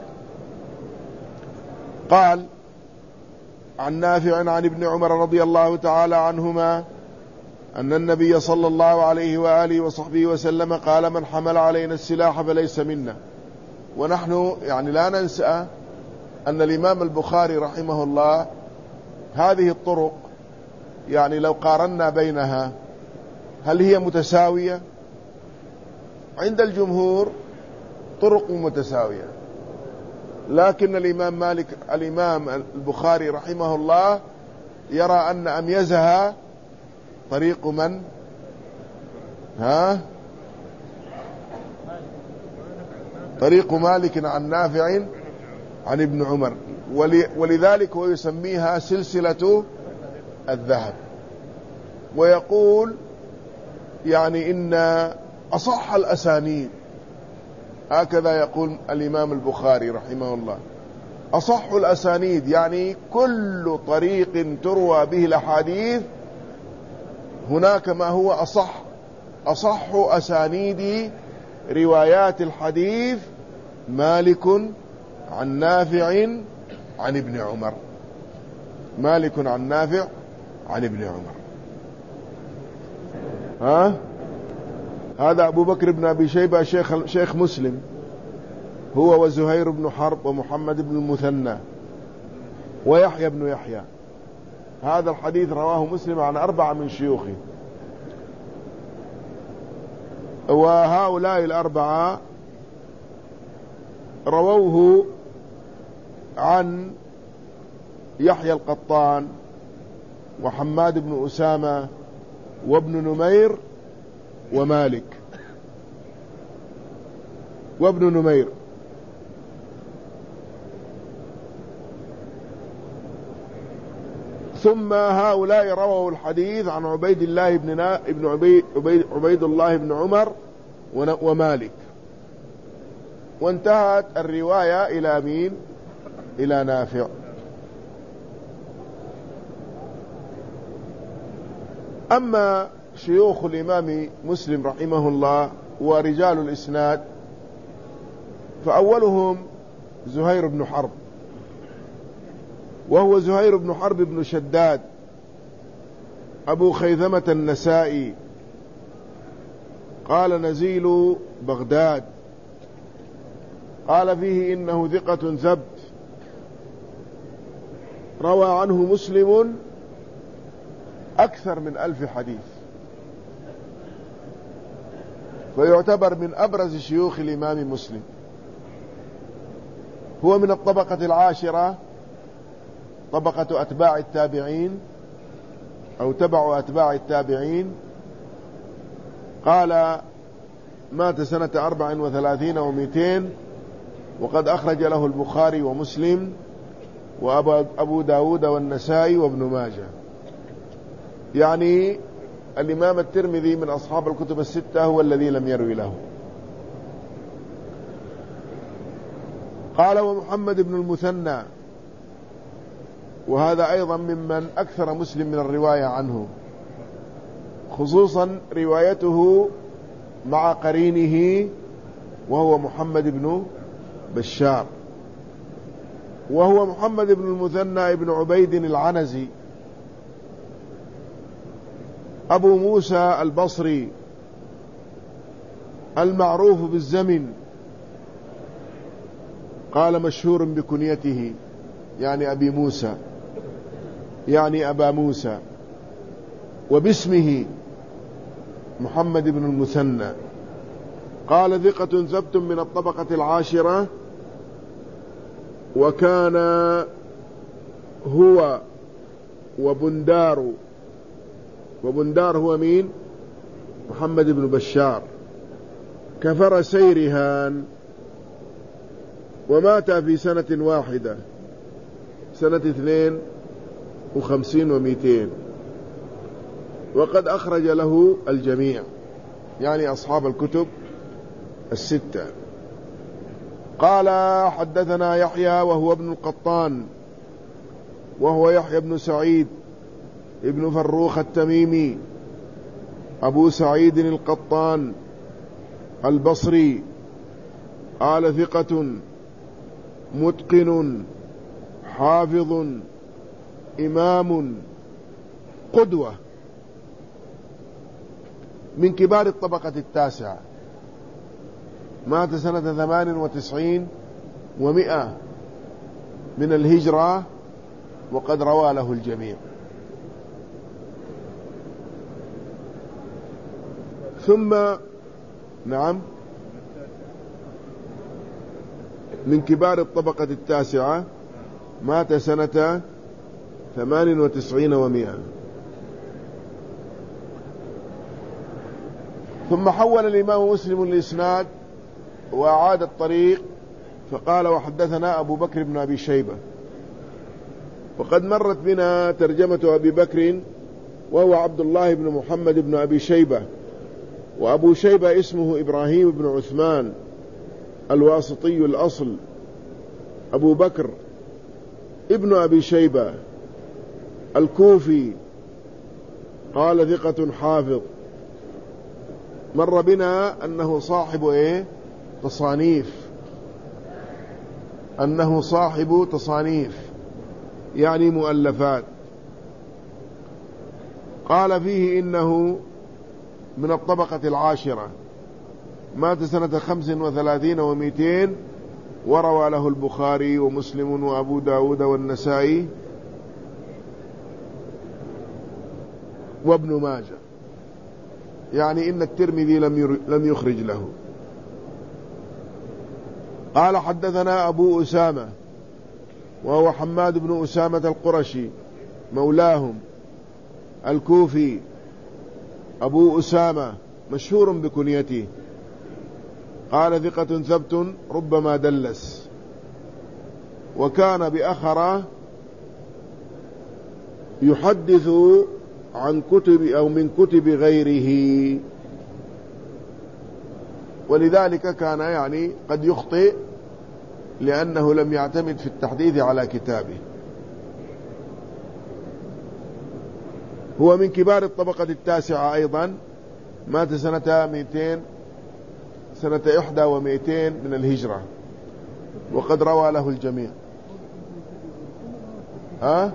قال: عن نافع عن ابن عمر رضي الله تعالى عنهما أن النبي صلى الله عليه وآله وصحبه وسلم قال: من حمل علينا السلاح فليس منا. ونحن يعني لا ننسى أن الإمام البخاري رحمه الله هذه الطرق يعني لو قارنا بينها هل هي متساوية؟ عند الجمهور طرق متساوية، لكن الإمام مالك الإمام البخاري رحمه الله يرى أن أميزها طريق من؟ ها؟ طريق مالك عن نافع عن ابن عمر، ولذلك هو يسميها سلسلة الذهب، ويقول يعني إن أصح الأسانيد، هكذا يقول الإمام البخاري رحمه الله، أصح الأسانيد يعني كل طريق تروى به الأحاديث هناك ما هو أصح أصح أسانيد روايات الحديث مالك عن نافع عن ابن عمر، مالك عن نافع عن ابن عمر. ها؟ هذا أبو بكر بن أبي شيبة شيخ, شيخ مسلم، هو وزهير بن حرب ومحمد بن المثنى ويحيى بن يحيى. هذا الحديث رواه مسلم عن أربعة من شيوخه، وهؤلاء الأربعة رووه عن يحيى القطان وحماد بن أسامة وابن نمير ومالك وابن نمير. ثم هؤلاء رووا الحديث عن عبيد الله بن ابن عبيد, عبيد الله بن عمر ومالك، وانتهت الرواية إلى مين؟ إلى نافع. أما شيوخ الإمام مسلم رحمه الله ورجال الإسناد فأولهم زهير بن حرب، وهو زهير بن حرب بن شداد أبو خيثمة النسائي، قال نزيل بغداد، قال فيه إنه ثقة ثبت، روى عنه مسلم أكثر من ألف حديث، فيعتبر من أبرز شيوخ الإمام مسلم. هو من الطبقة العاشرة، طبقة أتباع التابعين أو تبع أتباع التابعين، قال مات سنة أربع وثلاثين ومئتين، وقد أخرج له البخاري ومسلم وأبو داود والنسائي وابن ماجه. يعني الإمام الترمذي من أصحاب الكتب الستة هو الذي لم يروي له. قال ومحمد بن المثنى، وهذا أيضا ممن أكثر مسلم من الرواية عنه، خصوصا روايته مع قرينه وهو محمد بن بشار، وهو محمد بن المثنى بن عبيد العنزي أبو موسى البصري المعروف بالزمن، قال مشهور بكنيته يعني أبي موسى، يعني أبا موسى، وباسمه محمد بن المثنى. قال ثقة ثبت من الطبقة العاشرة، وكان هو وبندار، وبندار هو مين؟ محمد بن بشار، كفر سيرهان، ومات في سنة واحدة سنة اثنين وخمسين ومئتين، وقد أخرج له الجميع يعني أصحاب الكتب الستة. قال حدثنا يحيى وهو ابن القطان، وهو يحيى بن سعيد ابن فروخ التميمي أبو سعيد القطان البصري، قال ثقة متقن حافظ إمام قدوة، من كبار الطبقة التاسعة، مات سنة ثمان وتسعين ومئة من الهجرة، وقد روى له الجميع. ثم نعم من كبار الطبقة التاسعة، مات سنة ثمان وتسعين ومئة. ثم حول الإمام مسلم الإسناد وأعاد الطريق، فقال وحدثنا أبو بكر بن أبي شيبة. وقد مرت بنا ترجمة أبي بكر وهو عبد الله بن محمد بن أبي شيبة، وأبو شيبة اسمه إبراهيم بن عثمان الواسطي الأصل، أبو بكر ابن أبي شيبة الكوفي، قال ثقة حافظ. مر بنا أنه صاحب إيه؟ تصانيف، أنه صاحب تصانيف يعني مؤلفات. قال فيه إنه من الطبقة العاشرة، مات سنة خمس وثلاثين ومئتين، وروى له البخاري ومسلم وأبو داود والنسائي وابن ماجه، يعني إن الترمذي لم يخرج له. قال حدثنا أبو أسامة وهو حماد بن أسامة القرشي مولاهم الكوفي، أبو أسامة مشهور بكنيته، قال ثقة ثبت ربما دلس، وكان بأخرة يحدث عن كتب أو من كتب غيره، ولذلك كان يعني قد يخطئ لأنه لم يعتمد في التحديث على كتابه. هو من كبار الطبقة التاسعة أيضا، مات سنة مئتين سنة إحدى ومئتين من الهجرة، وقد روى له الجميع. ها؟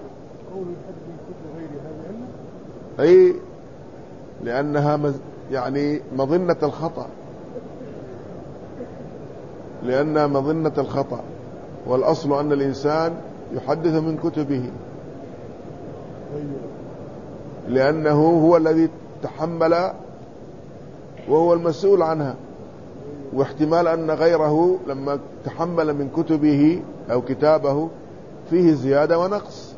أي لأنها يعني مظنة الخطأ، لأنها مظنة الخطأ، والأصل أن الإنسان يحدث من كتبه، لأنه هو الذي تحمل وهو المسؤول عنها، واحتمال أن غيره لما تحمل من كتبه أو كتابه فيه زيادة ونقص،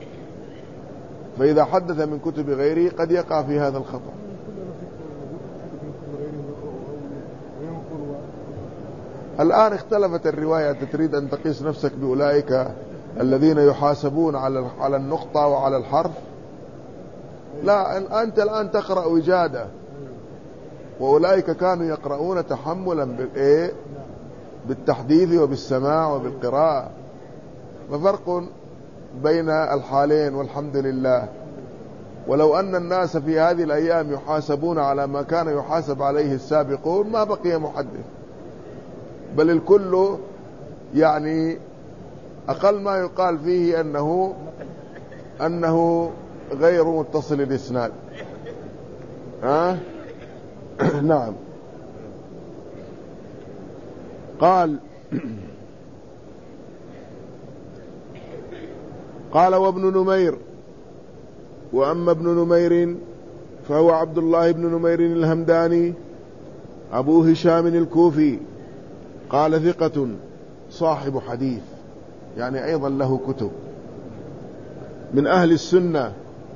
فإذا حدث من كتب غيره قد يقع في هذا الخطأ. الآن اختلفت الرواية، تريد أن تقيس نفسك بأولئك الذين يحاسبون على على النقطة وعلى الحرف؟ لا، أنت الآن تقرأ وجادة، وأولئك كانوا يقرؤون تحملا بالإيه؟ بالتحديث وبالسماع وبالقراءة. ففرق بين الحالين والحمد لله. ولو أن الناس في هذه الأيام يحاسبون على ما كان يحاسب عليه السابقون ما بقي محدث، بل الكل يعني أقل ما يقال فيه أنه أنه غير متصل الإسناد. ها؟ نعم. قال قال وابن نمير. وأما ابن نمير فهو عبد الله بن نمير الهمداني أبو هشام الكوفي، قال ثقة صاحب حديث، يعني أيضا له كتب، من أهل السنة.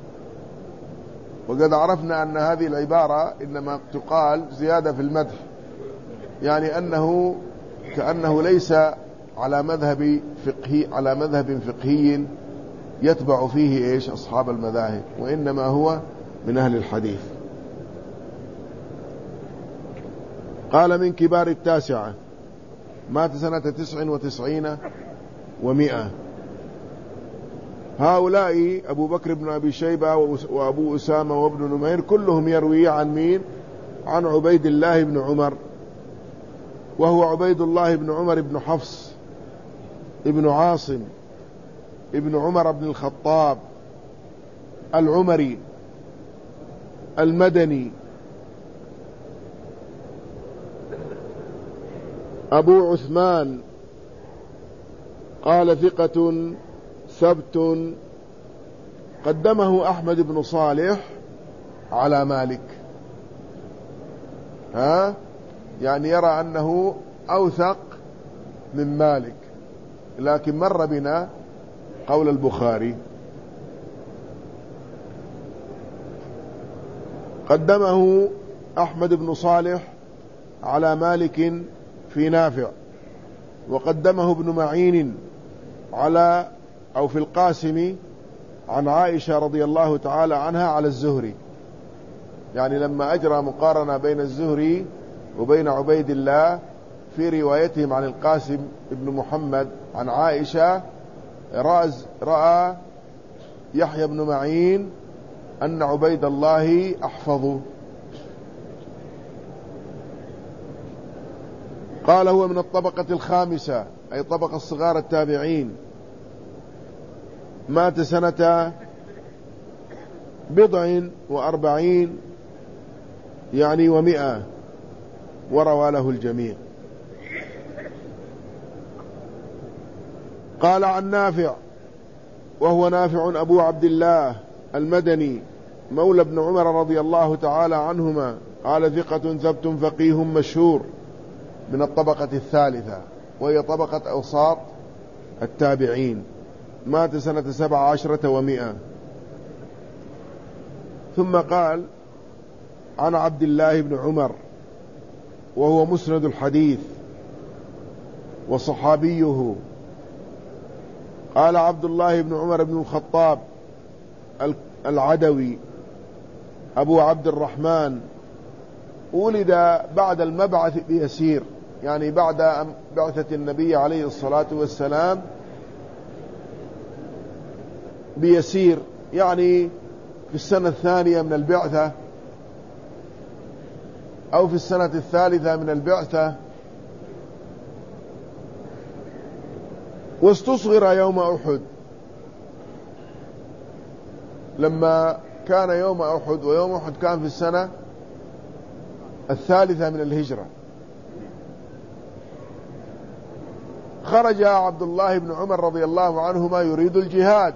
وقد عرفنا أن هذه العبارة إنما تقال زيادة في المدح، يعني أنه كأنه ليس على مذهب فقهي على مذهب فقهي يتبع فيه إيش أصحاب المذاهب، وإنما هو من أهل الحديث. قال من كبار التاسعة، مات سنة تسع وتسعين ومئة. هؤلاء أبو بكر بن أبي شيبة وأبو أسامة وابن نمير كلهم يروي عن مين؟ عن عبيد الله بن عمر، وهو عبيد الله بن عمر بن حفص ابن عاصم ابن عمر بن الخطاب العمري المدني أبو عثمان، قال ثقة ثبت، قدمه أحمد بن صالح على مالك. ها؟ يعني يرى أنه أوثق من مالك، لكن مر بنا قول البخاري. قدمه أحمد بن صالح على مالك في نافع، وقدمه ابن معين على أو في القاسم عن عائشة رضي الله تعالى عنها على الزهري. يعني لما أجرى مقارنة بين الزهري وبين عبيد الله في روايتهم عن القاسم ابن محمد عن عائشة، رأى يحيى بن معين أن عبيد الله أحفظه. قال هو من الطبقة الخامسة، أي طبقة الصغار التابعين، مات سنة بضع وأربعين يعني ومئة، وروى له الجميع. قال عن نافع، وهو نافع أبو عبد الله المدني مولى ابن عمر رضي الله تعالى عنهما، قال ثقة ثبت فقيه مشهور، من الطبقة الثالثة، وهي طبقة أوساط التابعين، مات سنة سبع عشرة ومئة. ثم قال عن عبد الله بن عمر، وهو مسند الحديث وصحابيه، قال عبد الله بن عمر بن الخطاب العدوي أبو عبد الرحمن، ولد بعد المبعث بيسير، يعني بعد بعثة النبي عليه الصلاة والسلام بيسير، يعني في السنة الثانية من البعثة أو في السنة الثالثة من البعثة. واستصغر يوم أحد، لما كان يوم أحد، ويوم أحد كان في السنة الثالثة من الهجرة. خرج عبد الله بن عمر رضي الله عنهما يريد الجهاد،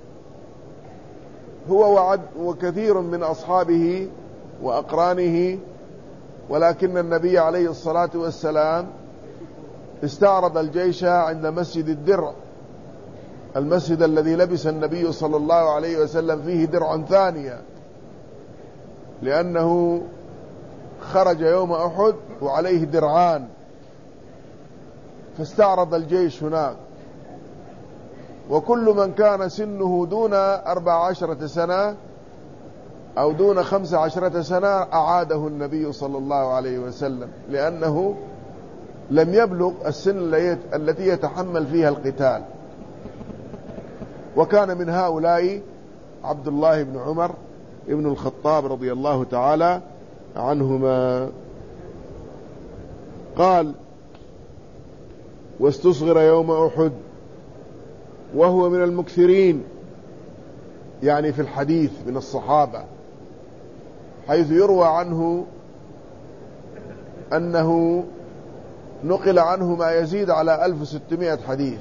هو وعد وكثير من أصحابه وأقرانه، ولكن النبي عليه الصلاة والسلام استعرض الجيش عند مسجد الدرع، المسجد الذي لبس النبي صلى الله عليه وسلم فيه درع ثانية، لأنه خرج يوم أحد وعليه درعان، فاستعرض الجيش هناك، وكل من كان سنه دون أربع عشرة سنة أو دون خمس عشرة سنة أعاده النبي صلى الله عليه وسلم، لأنه لم يبلغ السن التي يتحمل فيها القتال. وكان من هؤلاء عبد الله بن عمر ابن الخطاب رضي الله تعالى عنهما. قال: واستصغر يوم أحد، وهو من المكثرين يعني في الحديث من الصحابة، حيث يروى عنه أنه نقل عنه ما يزيد على ألف وستمائة حديث،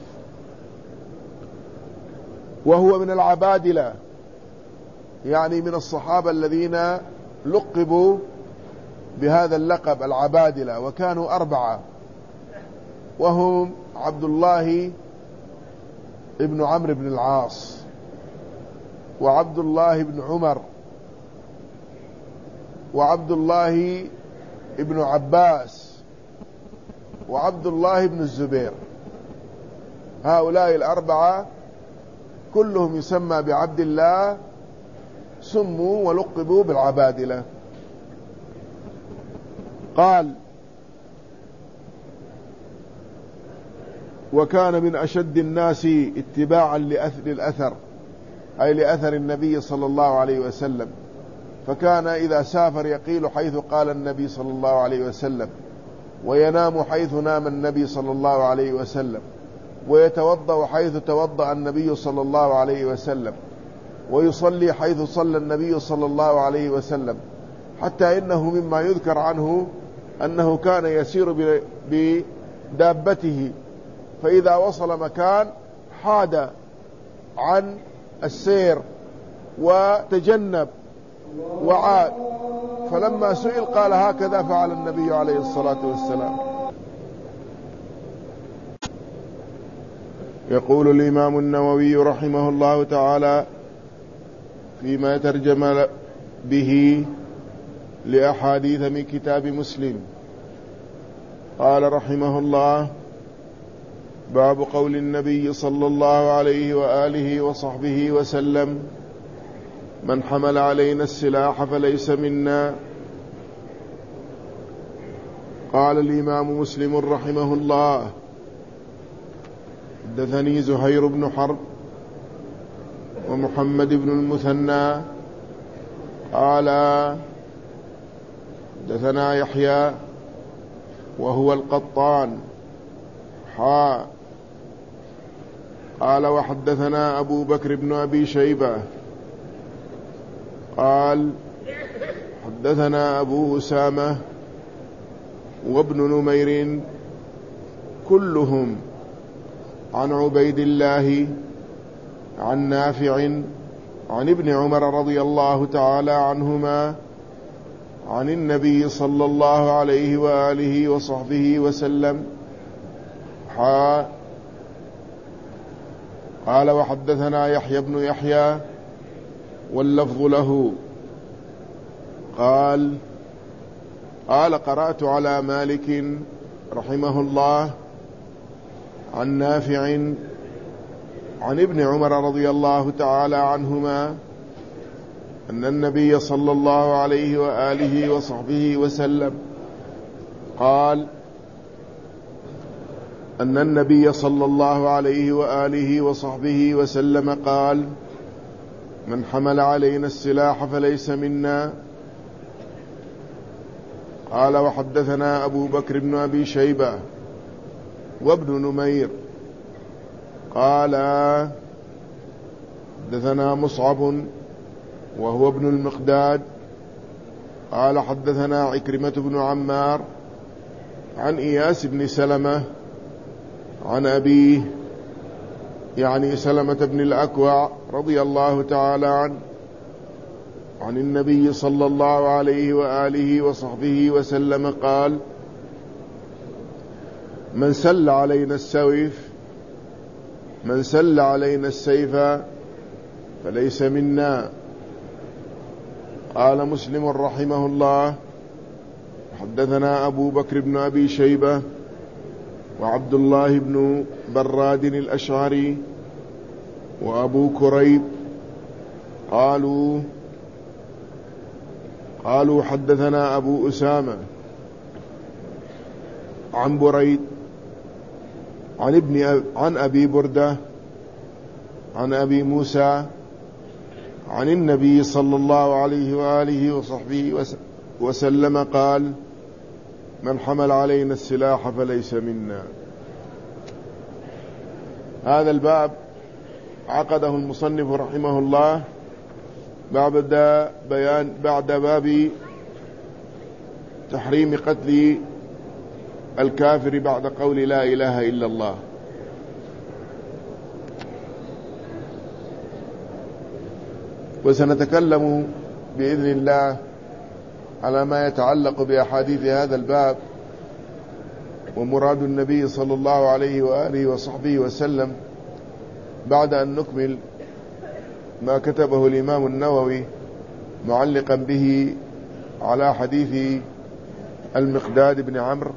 وهو من العبادلة يعني من الصحابة الذين لقبوا بهذا اللقب العبادلة، وكانوا أربعة، وهم عبد الله ابن عمرو بن العاص، وعبد الله بن عمر، وعبد الله ابن عباس، وعبد الله بن الزبير. هؤلاء الأربعة كلهم يسمى بعبد الله، سموا ولقبوا بالعبادلة. قال: وكان من أشد الناس اتباعا للأثر، أي لأثر النبي صلى الله عليه وسلم، فكان إذا سافر يقيل حيث قال النبي صلى الله عليه وسلم، وينام حيث نام النبي صلى الله عليه وسلم، ويتوضأ حيث توضأ النبي صلى الله عليه وسلم، ويصلي حيث صلى النبي صلى الله عليه وسلم، حتى إنه مما يذكر عنه أنه كان يسير بدابته، فإذا وصل مكان حاد عن السير وتجنب وعاد، فلما سئل قال: هكذا فعل النبي عليه الصلاة والسلام. يقول الإمام النووي رحمه الله تعالى فيما ترجم به لأحاديث من كتاب مسلم، قال رحمه الله: باب قول النبي صلى الله عليه وآله وصحبه وسلم: من حمل علينا السلاح فليس منا. قال الإمام مسلم رحمه الله: حدثني زهير بن حرب ومحمد بن المثنى قال حدثنا يحيى وهو القطان حا قال وحدثنا أبو بكر بن أبي شيبة قال حدثنا أبو أسامة وابن نمير كلهم عن عبيد الله عن نافع عن ابن عمر رضي الله تعالى عنهما عن النبي صلى الله عليه وآله وصحبه وسلم حا قال وحدثنا يحيى بن يحيى واللفظ له قال قال قرأت على مالك رحمه الله عن نافع عن ابن عمر رضي الله تعالى عنهما أن النبي صلى الله عليه وآله وصحبه وسلم قال أن النبي صلى الله عليه وآله وصحبه وسلم قال من حمل علينا السلاح فليس منا. قال وحدثنا أبو بكر بن أبي شيبة وابن نمير قال حدثنا مصعب وهو ابن المقداد قال حدثنا عكرمة بن عمار عن إياس بن سلمة عن أبيه يعني سلمة بن الأكوع رضي الله تعالى عنه عن النبي صلى الله عليه وآله وصحبه وسلم قال من سل علينا السيف من سل علينا السيف فليس منا. قال مسلم رحمه الله حدثنا أبو بكر بن أبي شيبة وعبد الله بن براد الأشعري وأبو كريب قالوا قالوا حدثنا أبو أسامة عن بريد عن ابن عن أبي بردة عن أبي موسى عن النبي صلى الله عليه وآله وصحبه وسلم قال: من حمل علينا السلاح فليس منا. هذا الباب عقده المصنف رحمه الله بعد بيان بعد باب تحريم قتل الكافر بعد قول لا إله إلا الله. وسنتكلم بإذن الله على ما يتعلق بأحاديث هذا الباب ومراد النبي صلى الله عليه وآله وصحبه وسلم بعد أن نكمل ما كتبه الإمام النووي معلقا به على حديث المقداد بن عمرو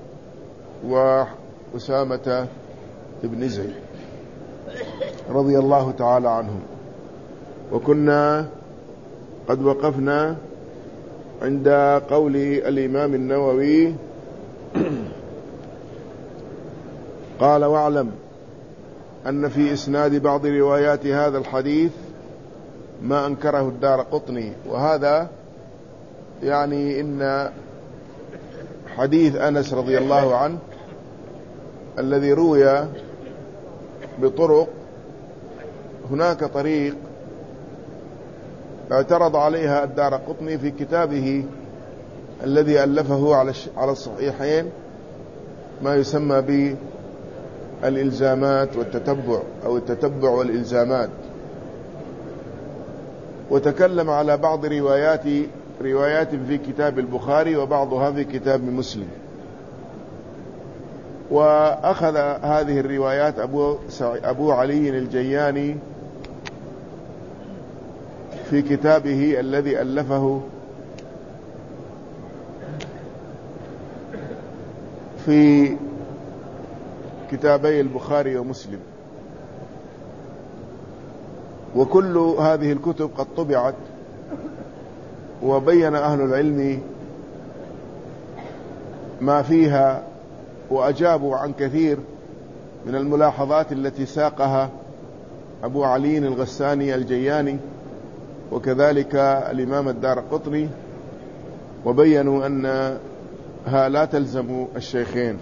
وأسامة بن زيد رضي الله تعالى عنهم. وكنا قد وقفنا عند قول الإمام النووي قال: واعلم أن في إسناد بعض روايات هذا الحديث ما أنكره الدارقطني. وهذا يعني إن حديث أنس رضي الله عنه الذي روي بطرق، هناك طريق اعترض عليها الدارقطني في كتابه الذي ألفه على الصحيحين، ما يسمى بالإلزامات والتتبع أو التتبع والإلزامات، وتكلم على بعض روايات روايات في كتاب البخاري وبعضها في كتاب مسلم. وأخذ هذه الروايات أبو, أبو علي الجياني في كتابه الذي ألفه في كتابي البخاري ومسلم. وكل هذه الكتب قد طبعت، وبين أهل العلم ما فيها وأجابوا عن كثير من الملاحظات التي ساقها أبو علي الغساني الجياني وكذلك الإمام الدارقطني، وبينوا أنها لا تلزم الشيخين،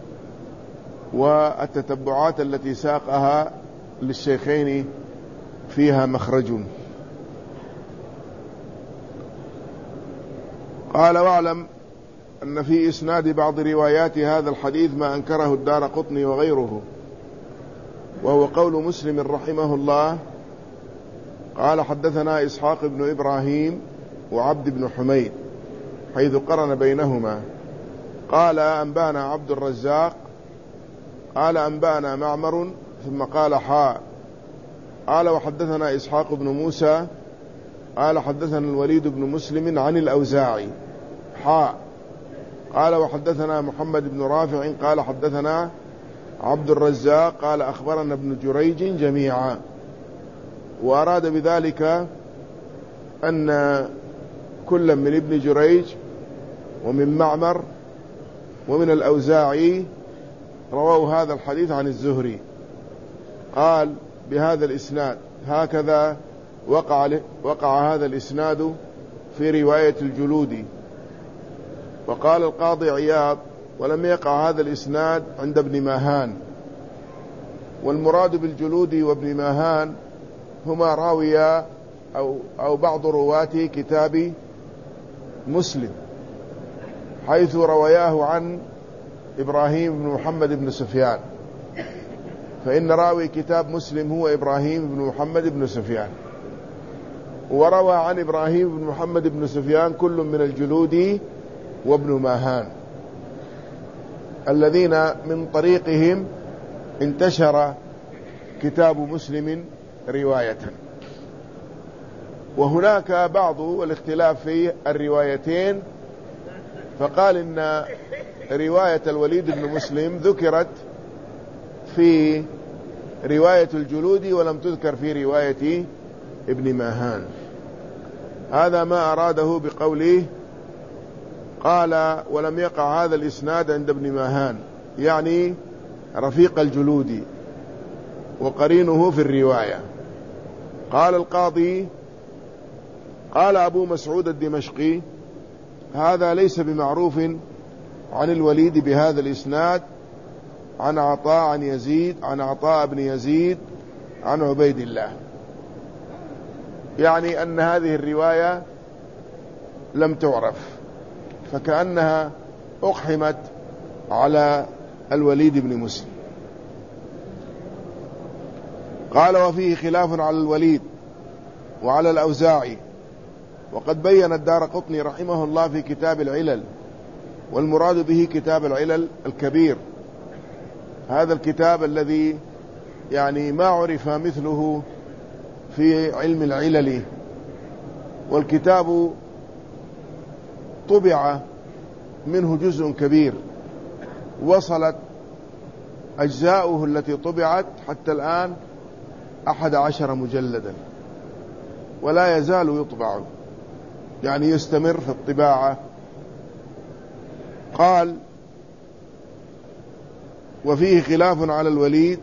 والتتبعات التي ساقها للشيخين فيها مخرج. قال: واعلم أن في إسناد بعض روايات هذا الحديث ما أنكره الدارقطني وغيره، وهو قول مسلم رحمه الله قال: حدثنا إسحاق بن إبراهيم وعبد بن حميد، حيث قرن بينهما. قال: أنبانا عبد الرزاق قال: أنبانا معمر، ثم قال: حاء. قال: وحدثنا إسحاق بن موسى قال: حدثنا الوليد بن مسلم عن الأوزاعي، حاء. قال: وحدثنا محمد بن رافع قال: حدثنا عبد الرزاق قال: أخبرنا ابن جريج جميعا. وأراد بذلك أن كل من ابن جريج ومن معمر ومن الأوزاعي رووا هذا الحديث عن الزهري. قال: بهذا الإسناد. هكذا وقع, وقع هذا الإسناد في رواية الجلودي. وقال القاضي عياض: ولم يقع هذا الإسناد عند ابن ماهان. والمراد بالجلودي وابن ماهان هما راويا أو, أو بعض رواة كتاب مسلم، حيث رواياه عن إبراهيم بن محمد بن سفيان، فإن راوي كتاب مسلم هو إبراهيم بن محمد بن سفيان. وروى عن إبراهيم بن محمد بن سفيان كل من الجلودي وابن ماهان، الذين من طريقهم انتشر كتاب مسلم رواية. وهناك بعض الاختلاف في الروايتين، فقال إن رواية الوليد بن مسلم ذكرت في رواية الجلودي ولم تذكر في رواية ابن ماهان. هذا ما أراده بقوله قال ولم يقع هذا الإسناد عند ابن ماهان، يعني رفيق الجلودي وقرينه في الرواية. قال القاضي قال أبو مسعود الدمشقي هذا ليس بمعروف عن الوليد بهذا الإسناد عن عطاء عن يزيد عن عطاء بن يزيد عن عبيد الله، يعني أن هذه الرواية لم تعرف، فكأنها أقحمت على الوليد بن مسلم. قال وفيه خلاف على الوليد وعلى الأوزاعي، وقد بين الدارقطني رحمه الله في كتاب العلل، والمراد به كتاب العلل الكبير، هذا الكتاب الذي يعني ما عرف مثله في علم العلل، والكتاب طبع منه جزء كبير، وصلت أجزاؤه التي طبعت حتى الآن أحد عشر مجلدا، ولا يزال يطبع، يعني يستمر في الطباعة. قال وفيه خلاف على الوليد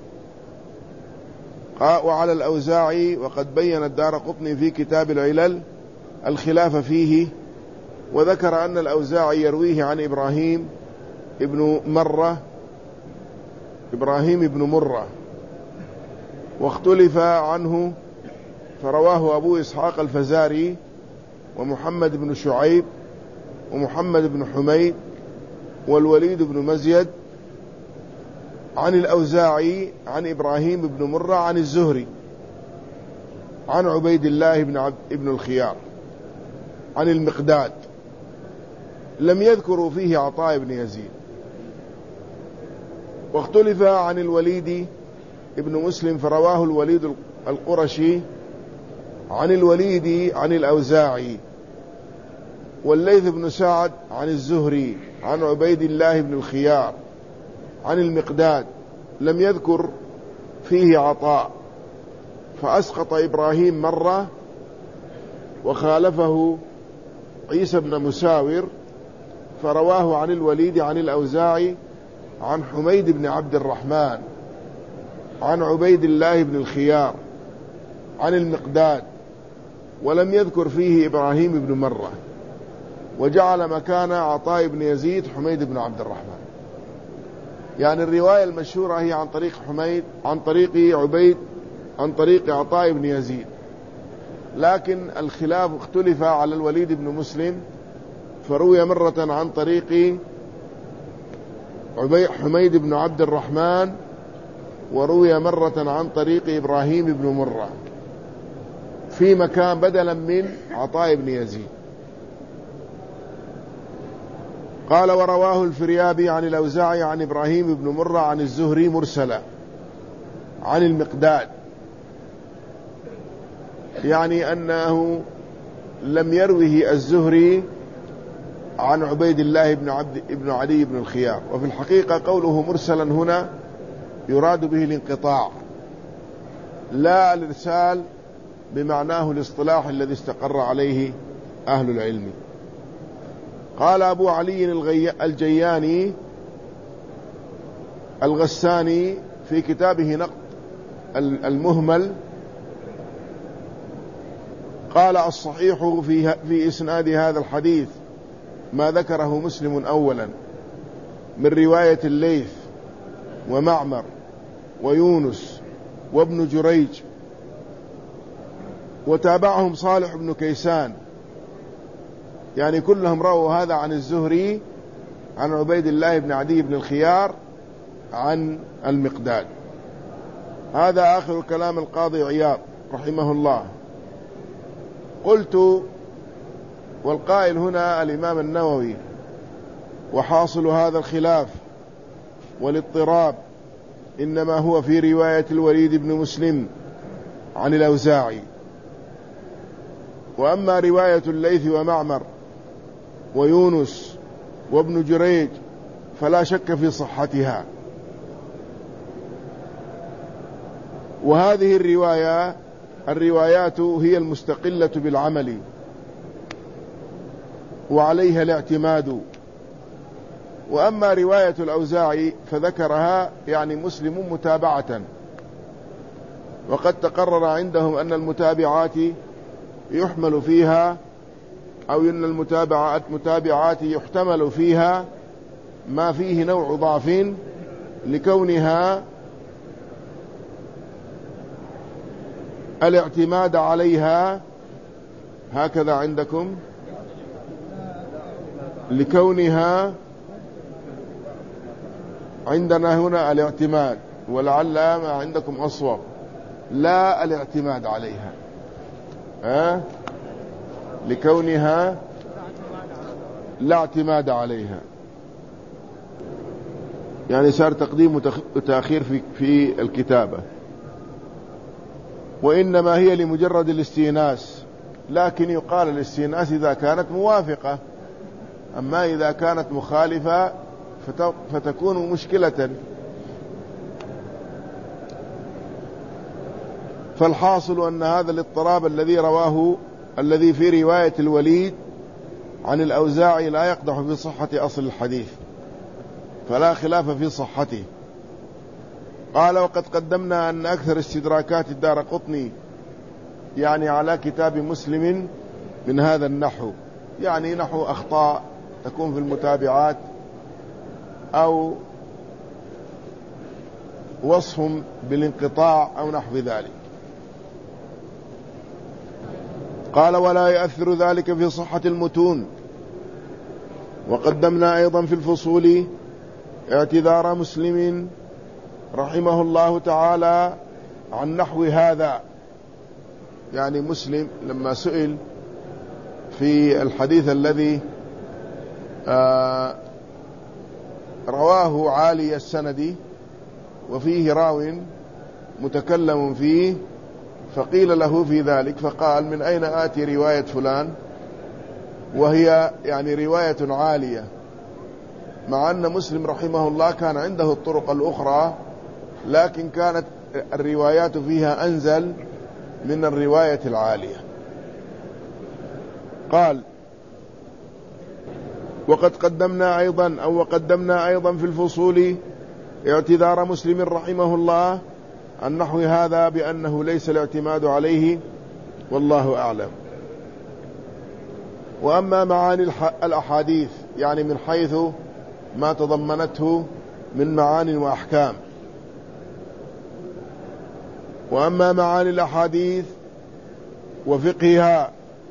وعلى الأوزاعي، وقد بين الدارقطني في كتاب العلل الخلاف فيه، وذكر أن الأوزاعي يرويه عن إبراهيم ابن مرة إبراهيم ابن مرة واختلف عنه، فرواه أبو إسحاق الفزاري ومحمد بن شعيب ومحمد بن حميد والوليد بن مزيد عن الأوزاعي عن إبراهيم بن مرة عن الزهري عن عبيد الله بن عبد ابن الخيار عن المقداد، لم يذكروا فيه عطاء بن يزيد. واختلف عن الوليد ابن مسلم، فرواه الوليد القرشي عن الوليد عن الأوزاعي، والليث بن سعد عن الزهري عن عبيد الله بن الخيار عن المقداد، لم يذكر فيه عطاء، فأسقط إبراهيم مرة، وخالفه عيسى بن مساور فرواه عن الوليد عن الأوزاعي عن حميد بن عبد الرحمن عن عبيد الله بن الخيار عن المقداد، ولم يذكر فيه إبراهيم بن مرة، وجعل مكان عطاء بن يزيد حميد بن عبد الرحمن. يعني الرواية المشهورة هي عن طريق حميد عن طريق عبيد عن طريق عطاء بن يزيد، لكن الخلاف اختلف على الوليد بن مسلم، فروي مرة عن طريق حميد بن عبد الرحمن، وروي مرة عن طريق إبراهيم بن مرة في مكان بدلا من عطاء بن يزيد. قال ورواه الفريابي عن الأوزاعي عن إبراهيم بن مرة عن الزهري مرسلا عن المقداد، يعني أنه لم يروه الزهري عن عبيد الله بن عبد ابن علي بن الخيار. وفي الحقيقة قوله مرسلا هنا يراد به الانقطاع، لا الإرسال بمعناه الاصطلاح الذي استقر عليه أهل العلم. قال أبو علي الجياني الغساني في كتابه نقد المهمل، قال الصحيح في, في إسناد هذا الحديث ما ذكره مسلم أولا من رواية الليث ومعمر ويونس وابن جريج، وتابعهم صالح بن كيسان، يعني كلهم رأوا هذا عن الزهري عن عبيد الله بن عدي بن الخيار عن المقداد. هذا آخر كلام القاضي عياض رحمه الله. قلت والقائل هنا الإمام النووي، وحاصل هذا الخلاف والاضطراب إنما هو في رواية الوليد بن مسلم عن الأوزاعي، وأما رواية الليث ومعمر ويونس وابن جريج فلا شك في صحتها، وهذه الرواية الروايات هي المستقلة بالعمل وعليها الاعتماد. وأما رواية الأوزاعي فذكرها يعني مسلم متابعة، وقد تقرر عندهم أن المتابعات يحمل فيها أو أن المتابعات متابعات يحتمل فيها ما فيه نوع ضعف لكونها الاعتماد عليها، هكذا عندكم، لكونها عندنا هنا الاعتماد، ولعل ما عندكم أصوب، لا الاعتماد عليها، ها؟ لكونها لا اعتماد عليها، يعني صار تقديم وتأخير في في الكتابة. وإنما هي لمجرد الاستئناس، لكن يقال الاستئناس إذا كانت موافقة، أما إذا كانت مخالفة فتكون مشكلة. فالحاصل أن هذا الاضطراب الذي رواه الذي في رواية الوليد عن الأوزاعي لا يقدح في صحة أصل الحديث، فلا خلاف في صحته. قال: وقد قدمنا أن أكثر استدراكات الدارقطني يعني على كتاب مسلم من هذا النحو، يعني نحو أخطاء تكون في المتابعات أو وصف بالانقطاع أو نحو ذلك. قال: ولا يؤثر ذلك في صحة المتون. وقدمنا أيضا في الفصول اعتذار مسلم رحمه الله تعالى عن نحو هذا، يعني مسلم لما سئل في الحديث الذي آه رواه عالي السند وفيه راو متكلم فيه، فقيل له في ذلك فقال: من أين آتي رواية فلان وهي يعني رواية عالية، مع أن مسلم رحمه الله كان عنده الطرق الأخرى، لكن كانت الروايات فيها أنزل من الرواية العالية. قال: وقد قدمنا أيضا أو وقدمنا أيضا في الفصول اعتذار مسلم رحمه الله عن نحو هذا بأنه ليس الاعتماد عليه، والله أعلم. وأما معاني الأحاديث يعني من حيث ما تضمنته من معاني وأحكام، وأما معاني الأحاديث وفقهها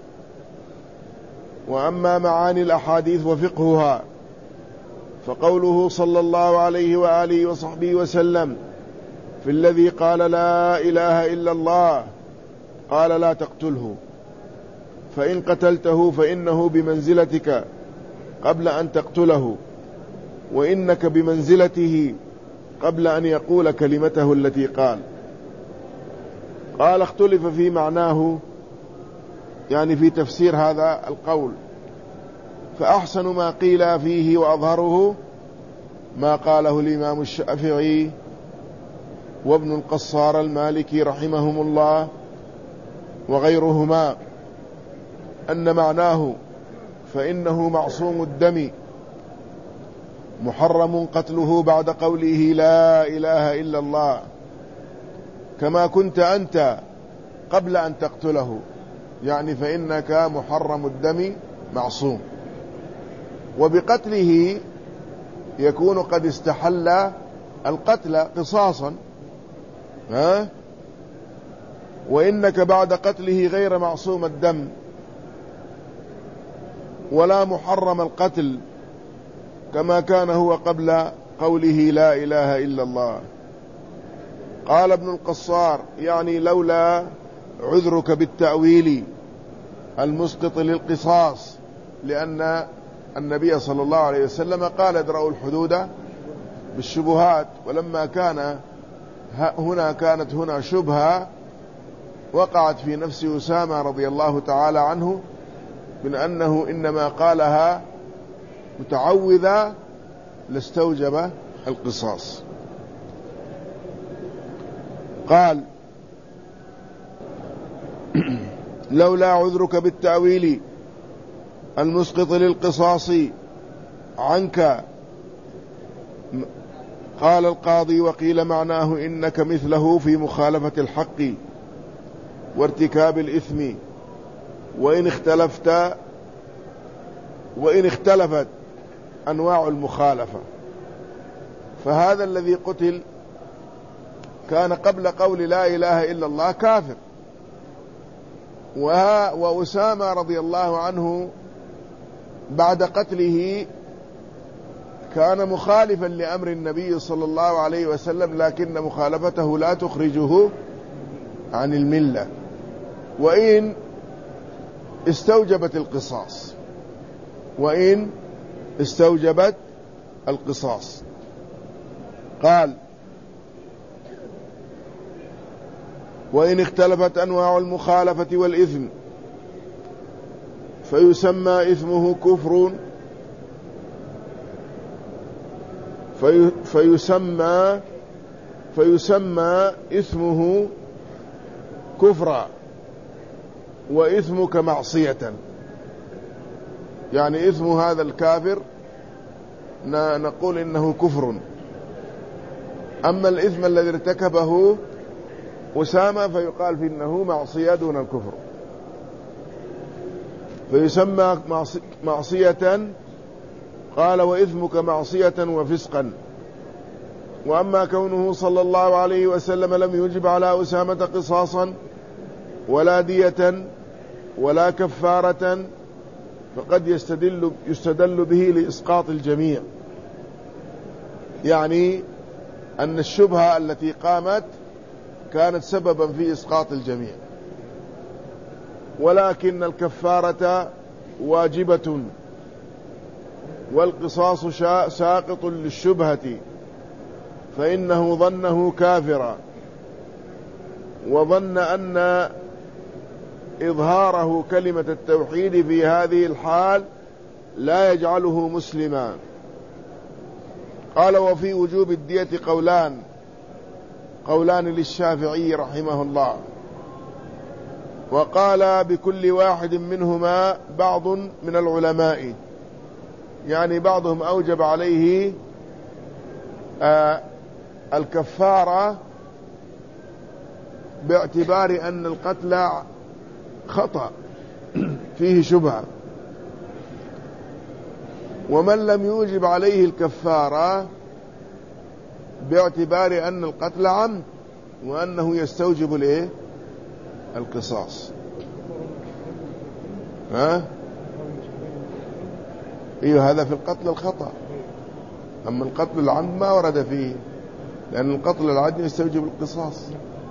وأما معاني الأحاديث وفقهها فقوله صلى الله عليه وآله وصحبه وسلم في الذي قال: لا إله إلا الله، قال: لا تقتله، فإن قتلته فإنه بمنزلتك قبل أن تقتله، وإنك بمنزلته قبل أن يقول كلمته التي قال. قال: اختلف في معناه، يعني في تفسير هذا القول، فأحسن ما قيل فيه وأظهره ما قاله الإمام الشافعي وابن القصار المالكي رحمهم الله وغيرهما، أن معناه فإنه معصوم الدم محرم قتله بعد قوله لا إله إلا الله، كما كنت أنت قبل أن تقتله، يعني فإنك محرم الدم معصوم. وبقتله يكون قد استحل القتل قصاصا، ها؟ وإنك بعد قتله غير معصوم الدم ولا محرم القتل، كما كان هو قبل قوله لا إله إلا الله. قال ابن القصار: يعني لولا عذرك بالتأويل المسقط للقصاص، لأن النبي صلى الله عليه وسلم قال: ادرأوا الحدود بالشبهات، ولما كان هنا كانت هنا شبهة وقعت في نفس أسامة رضي الله تعالى عنه من أنه إنما قالها متعوذا لاستوجب القصاص. قال: لولا عذرك بالتأويل المسقط للقصاص عنك. قال القاضي وقيل معناه إنك مثله في مخالفة الحق وارتكاب الإثم، وإن اختلفت وإن اختلفت أنواع المخالفة. فهذا الذي قتل كان قبل قول لا إله إلا الله كافر، وأسامة رضي الله عنه بعد قتله كان مخالفا لأمر النبي صلى الله عليه وسلم، لكن مخالفته لا تخرجه عن الملة، وإن استوجبت القصاص وإن استوجبت القصاص. قال وإن اختلفت أنواع المخالفة والإثم فيسمى إثمه كفر في فيسمى فيسمى إثمه كفرا وإثمك معصية. يعني إثم هذا الكافر نقول إنه كفر، أما الإثم الذي ارتكبه أسامة فيقال في إنه معصية دون الكفر، فيسمى معصية. قال وإثمك معصية وفسقا. وأما كونه صلى الله عليه وسلم لم يوجب على أسامة قصاصا ولا دية ولا كفارة فقد يستدل, يستدل به لإسقاط الجميع، يعني أن الشبهة التي قامت كانت سببا في إسقاط الجميع، ولكن الكفارة واجبة والقصاص ساقط للشبهة، فإنه ظنه كافرا وظن أن إظهاره كلمة التوحيد في هذه الحال لا يجعله مسلما. قال وفي وجوب الدية قولان قولان للشافعي رحمه الله، وقال بكل واحد منهما بعض من العلماء، يعني بعضهم أوجب عليه آه الكفارة باعتبار أن القتل خطأ فيه شبهة، ومن لم يوجب عليه الكفارة باعتبار أن القتل عمد وأنه يستوجب الايه القصاص. ها ايوه هذا في القتل الخطأ، أما القتل العمد ما ورد فيه، لأن القتل العمد يستوجب القصاص.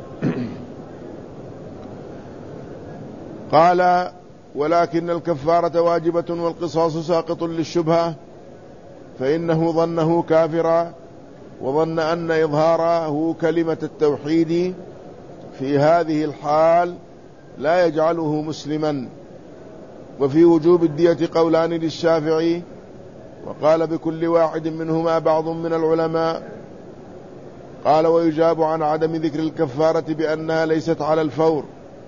قال ولكن الكفارة واجبة والقصاص ساقط للشبهة، فإنه ظنه كافرا وظن أن إظهاره كلمة التوحيد في هذه الحال لا يجعله مسلما. وفي وجوب الدية قولان للشافعي، وقال بكل واحد منهما بعض من العلماء. قال ويجاب عن عدم ذكر الكفارة بأنها ليست على الفور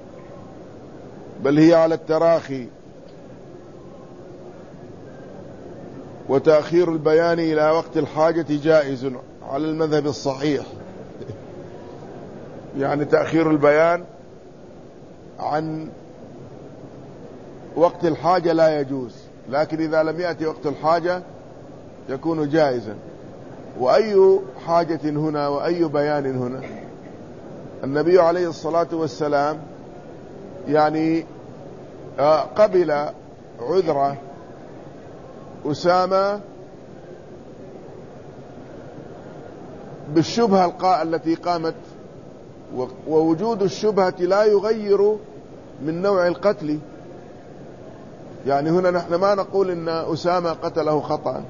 بل هي على التراخي، وتأخير البيان إلى وقت الحاجة جائز على المذهب الصحيح. يعني تأخير البيان عن وقت الحاجة لا يجوز، لكن إذا لم يأتي وقت الحاجة يكون جائزا. وأي حاجة هنا وأي بيان هنا؟ النبي عليه الصلاة والسلام يعني قبل عذر أسامة بالشبهة التي قامت، ووجود الشبهة لا يغير من نوع القتل. يعني هنا نحن ما نقول إن أسامة قتله خطأ،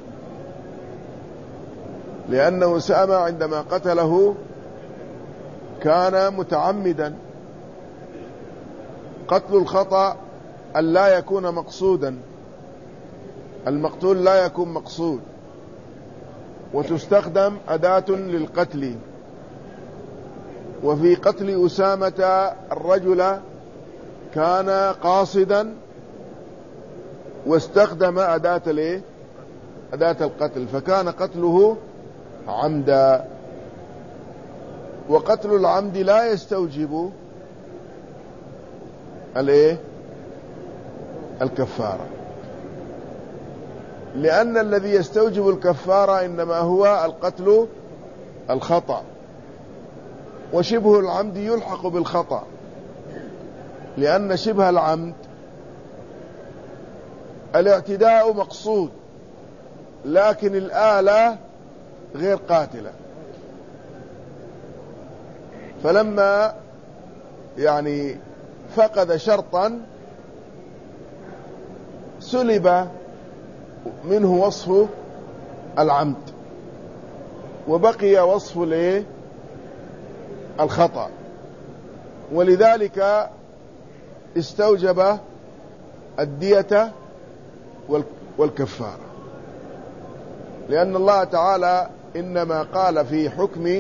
لأن أسامة عندما قتله كان متعمدا. قتل الخطأ أن لا يكون مقصودا، المقتول لا يكون مقصود، وتستخدم أداة للقتل. وفي قتل أسامة الرجل كان قاصدا واستخدم أداة الايه أداة القتل، فكان قتله عمدا. وقتل العمد لا يستوجب الايه الكفارة، لأن الذي يستوجب الكفارة إنما هو القتل الخطأ، وشبه العمد يلحق بالخطأ، لأن شبه العمد الاعتداء مقصود لكن الآلة غير قاتلة. فلما يعني فقد شرطا سلب منه وصف العمد وبقي وصف الايه الخطأ، ولذلك استوجب الدية والكفارة، لأن الله تعالى إنما قال في حكم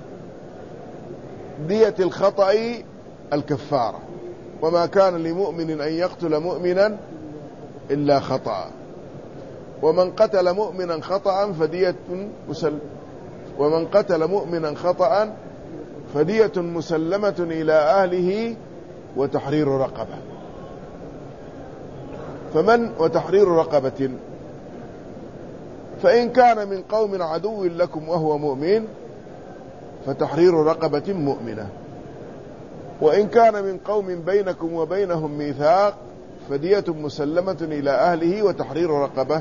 دية الخطأ الكفارة، وما كان لمؤمن أن يقتل مؤمنا إلا خطأ، ومن قتل مؤمنا خطأ فدية مسل ومن قتل مؤمنا خطأ فدية مسلمة إلى أهله وتحرير رقبة. فمن وتحرير رقبة فإن كان من قوم عدو لكم وهو مؤمن فتحرير رقبة مؤمنة، وإن كان من قوم بينكم وبينهم ميثاق فدية مسلمة إلى أهله وتحرير رقبة.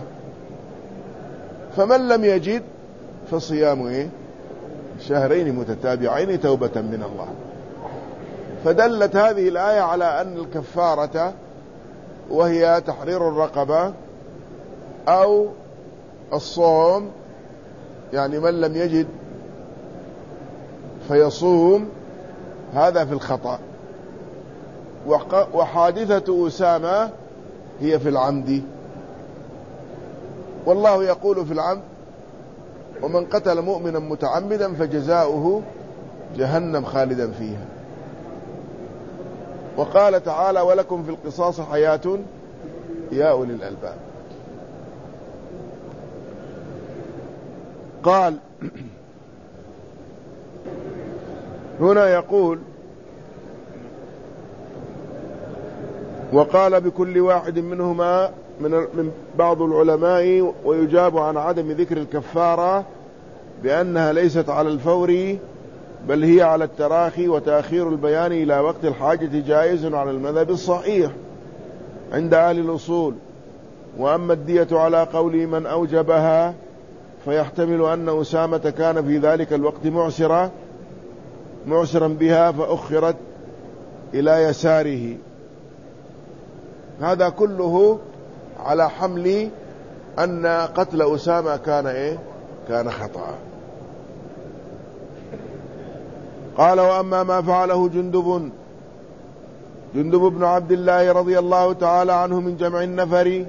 فمن لم يجد فصيام إيه؟ شهرين متتابعين توبة من الله. فدلت هذه الآية على أن الكفارة وهي تحرير الرقبة أو الصوم، يعني من لم يجد فيصوم، هذا في الخطأ. وحادثة أسامة هي في العمد، والله يقول في العمد: ومن قتل مؤمنا متعمدا فجزاؤه جهنم خالدا فيها. وقال تعالى: ولكم في القصاص حياة يا أولي الألباب. قال هنا يقول: وقال بكل واحد منهما من بعض العلماء، ويجاب عن عدم ذكر الكفارة بأنها ليست على الفور بل هي على التراخي، وتأخير البيان إلى وقت الحاجة جائز على المذهب الصحيح عند أهل الأصول. وأما الدية على قول من أوجبها فيحتمل أن أسامة كان في ذلك الوقت معسرا معسرا بها فأخرت إلى يساره. هذا كله على حمل أن قتل أسامة كان إيه؟ كان خطأ. قال: وأما ما فعله جندب جندب بن عبد الله رضي الله تعالى عنه من جمع النفر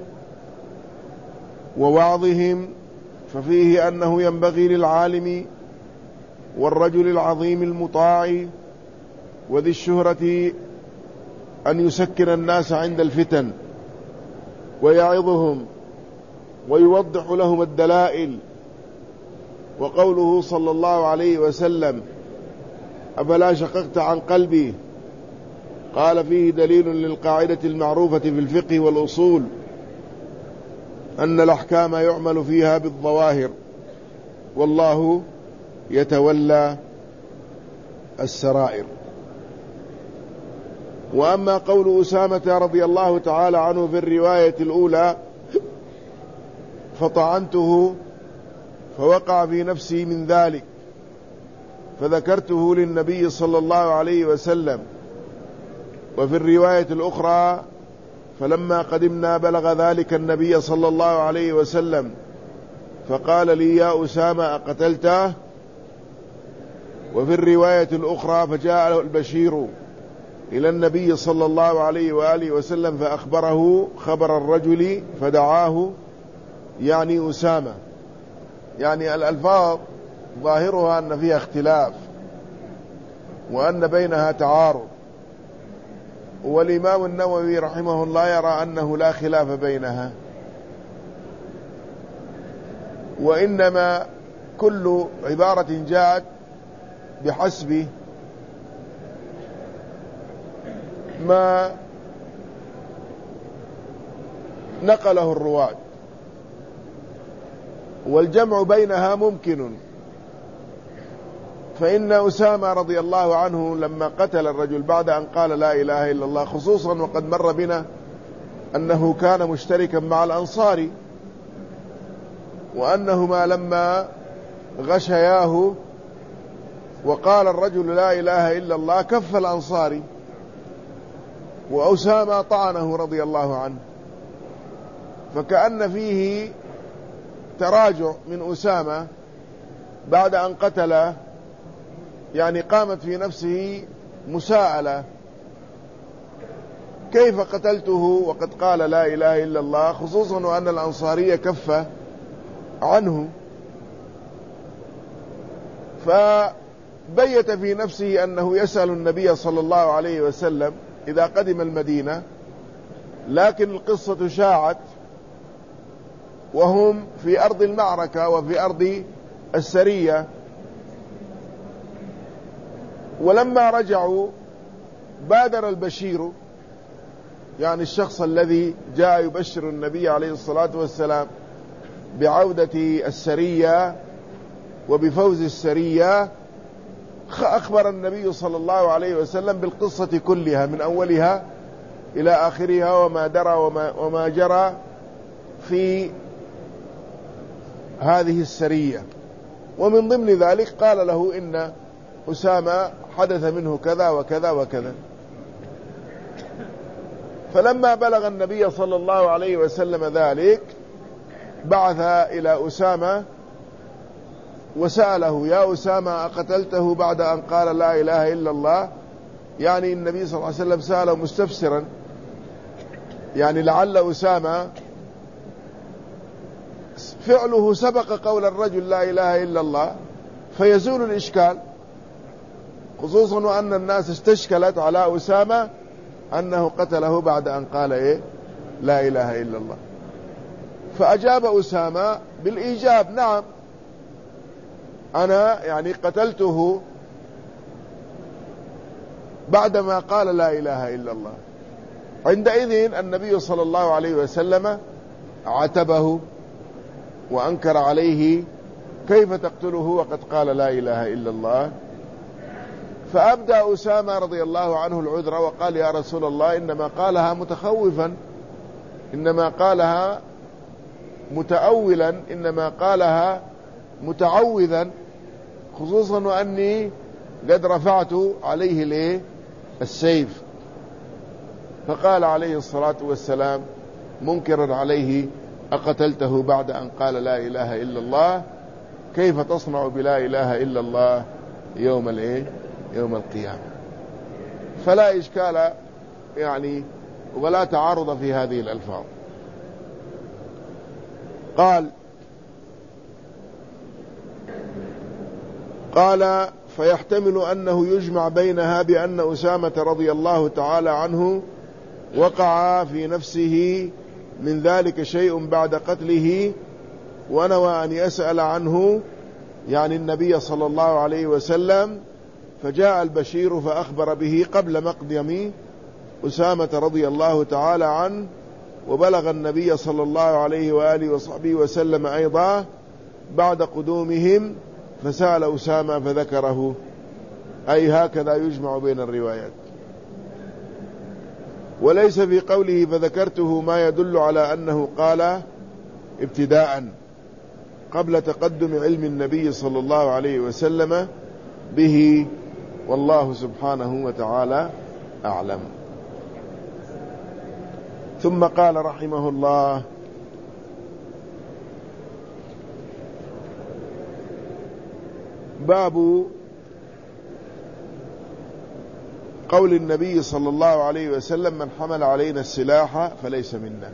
ووعظهم ففيه أنه ينبغي للعالم والرجل العظيم المطاع وذي الشهرة أن يسكن الناس عند الفتن ويعظهم ويوضح لهم الدلائل. وقوله صلى الله عليه وسلم: أفلا شققت عن قلبي، قال: فيه دليل للقاعدة المعروفة في الفقه والأصول أن الأحكام يعمل فيها بالظواهر والله يتولى السرائر. وأما قول أسامة رضي الله تعالى عنه في الرواية الأولى: فطعنته فوقع في نفسي من ذلك فذكرته للنبي صلى الله عليه وسلم، وفي الرواية الأخرى: فلما قدمنا بلغ ذلك النبي صلى الله عليه وسلم فقال لي: يا أسامة أقتلته؟ وفي الرواية الأخرى: فجاء البشير إلى النبي صلى الله عليه وآله وسلم فأخبره خبر الرجل فدعاه، يعني أسامة. يعني الألفاظ ظاهرها أن فيها اختلاف وأن بينها تعارض، والإمام النووي رحمه الله يرى أنه لا خلاف بينها، وإنما كل عبارة جاءت بحسب ما نقله الرواة، والجمع بينها ممكن. فإن أسامة رضي الله عنه لما قتل الرجل بعد أن قال لا إله إلا الله، خصوصا وقد مر بنا أنه كان مشتركا مع الأنصار، وأنهما لما غشياه وقال الرجل لا إله إلا الله كف الأنصاري، وأسامة طعنه رضي الله عنه، فكأن فيه تراجع من أسامة بعد أن قتل، يعني قامت في نفسه مساءلة: كيف قتلته وقد قال لا إله إلا الله، خصوصا وأن الأنصاري كف عنه. فبيت في نفسه أنه يسأل النبي صلى الله عليه وسلم إذا قدم المدينة، لكن القصة شاعت وهم في أرض المعركة وفي أرض السرية. ولما رجعوا بادر البشير، يعني الشخص الذي جاء يبشر النبي عليه الصلاة والسلام بعودة السرية وبفوز السرية، أخبر النبي صلى الله عليه وسلم بالقصة كلها من أولها إلى آخرها، وما درى وما, وما جرى في هذه السرية. ومن ضمن ذلك قال له إن أسامة حدث منه كذا وكذا وكذا. فلما بلغ النبي صلى الله عليه وسلم ذلك بعث إلى أسامة وسأله: يا أسامة أقتلته بعد أن قال لا إله إلا الله؟ يعني النبي صلى الله عليه وسلم سأله مستفسرا، يعني لعل أسامة فعله سبق قول الرجل لا إله إلا الله فيزول الإشكال، خصوصا وأن الناس استشكلت على أسامة أنه قتله بعد أن قال إيه؟ لا إله إلا الله. فأجاب أسامة بالإيجاب: نعم، أنا يعني قتلته بعدما قال لا إله إلا الله. عندئذ النبي صلى الله عليه وسلم عاتبه وأنكر عليه: كيف تقتله وقد قال لا إله إلا الله؟ فأبدى أسامة رضي الله عنه العذر وقال: يا رسول الله، إنما قالها متخوفا، إنما قالها متأولا، إنما قالها متعوذا، خصوصا وأني قد رفعت عليه ليه السيف. فقال عليه الصلاة والسلام منكرا عليه: أقتلته بعد أن قال لا إله إلا الله؟ كيف تصنع بلا إله إلا الله يوم الايه يوم القيامة؟ فلا إشكال يعني ولا تعارض في هذه الألفاظ. قال قال فيحتمل أنه يجمع بينها بأن أسامة رضي الله تعالى عنه وقع في نفسه من ذلك شيء بعد قتله، ونوى أن يسأل عنه، يعني النبي صلى الله عليه وسلم، فجاء البشير فأخبر به قبل مقدم أسامة رضي الله تعالى عنه، وبلغ النبي صلى الله عليه وآله وصحبه وسلم أيضا بعد قدومهم، فسأل أسامة فذكره. أي هكذا يجمع بين الروايات. وليس في قوله فذكرته ما يدل على أنه قال ابتداء قبل تقدم علم النبي صلى الله عليه وسلم به، والله سبحانه وتعالى أعلم. ثم قال رحمه الله: باب قول النبي صلى الله عليه وسلم: من حمل علينا السلاح فليس منا.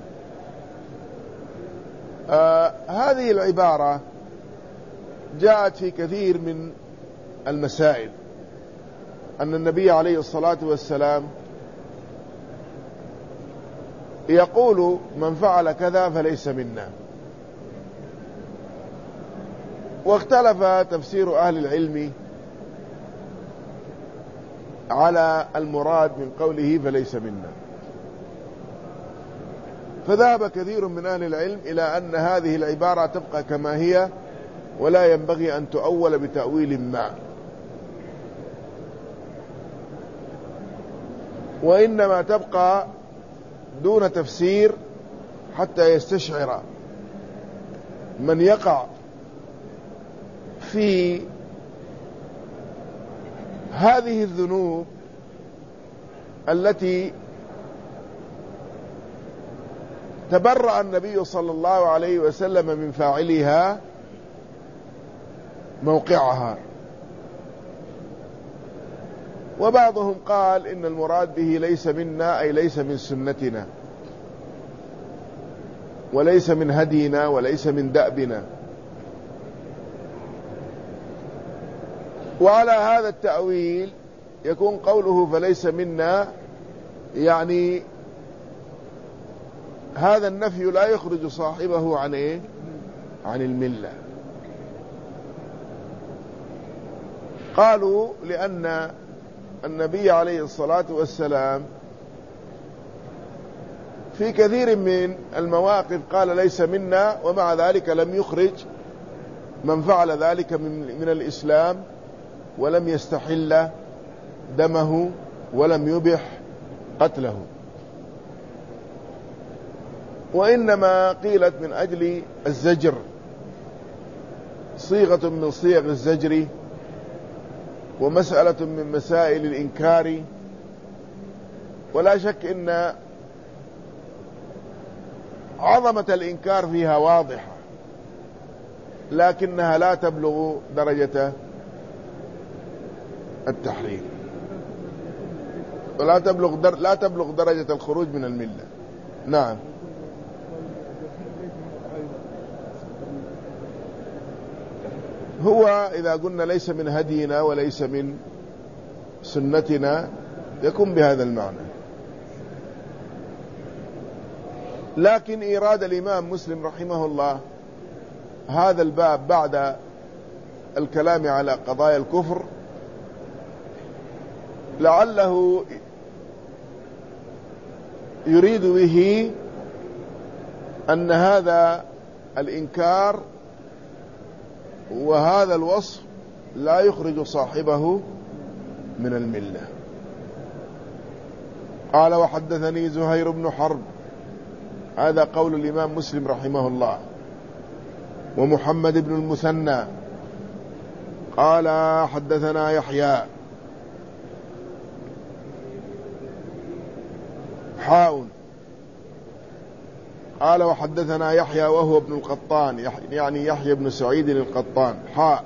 آه هذه العبارة جاءت في كثير من المسائل، أن النبي عليه الصلاة والسلام يقول من فعل كذا فليس منا. واختلف تفسير أهل العلم على المراد من قوله فليس منا، فذهب كثير من أهل العلم إلى أن هذه العبارة تبقى كما هي ولا ينبغي أن تؤول بتأويل ما، وإنما تبقى دون تفسير حتى يستشعر من يقع في هذه الذنوب التي تبرأ النبي صلى الله عليه وسلم من فاعلها موقعها. وبعضهم قال إن المراد به ليس منا أي ليس من سنتنا وليس من هدينا وليس من دأبنا. وعلى هذا التأويل يكون قوله فليس منا يعني هذا النفي لا يخرج صاحبه عن إيه؟ عن الملة. قالوا لأن النبي عليه الصلاة والسلام في كثير من المواقف قال ليس منا، ومع ذلك لم يخرج من فعل ذلك من, من الإسلام، ولم يستحل دمه ولم يبح قتله، وإنما قيلت من أجل الزجر، صيغة من صيغ الزجر ومسألة من مسائل الإنكار. ولا شك إن عظمة الإنكار فيها واضحة، لكنها لا تبلغ درجة التحريم، ولا تبلغ در لا تبلغ درجة الخروج من الملة. نعم. هو إذا قلنا ليس من هدينا وليس من سنتنا يكون بهذا المعنى. لكن إيراد الإمام مسلم رحمه الله هذا الباب بعد الكلام على قضايا الكفر لعله يريد به أن هذا الإنكار وهذا الوصف لا يخرج صاحبه من الملة. قال وحدثني زهير بن حرب، هذا قول الإمام مسلم رحمه الله، ومحمد بن المثنى قال حدثنا يحيى حاء قال وحدثنا يحيى وهو ابن القطان، يعني يحيى بن سعيد القطان حاء،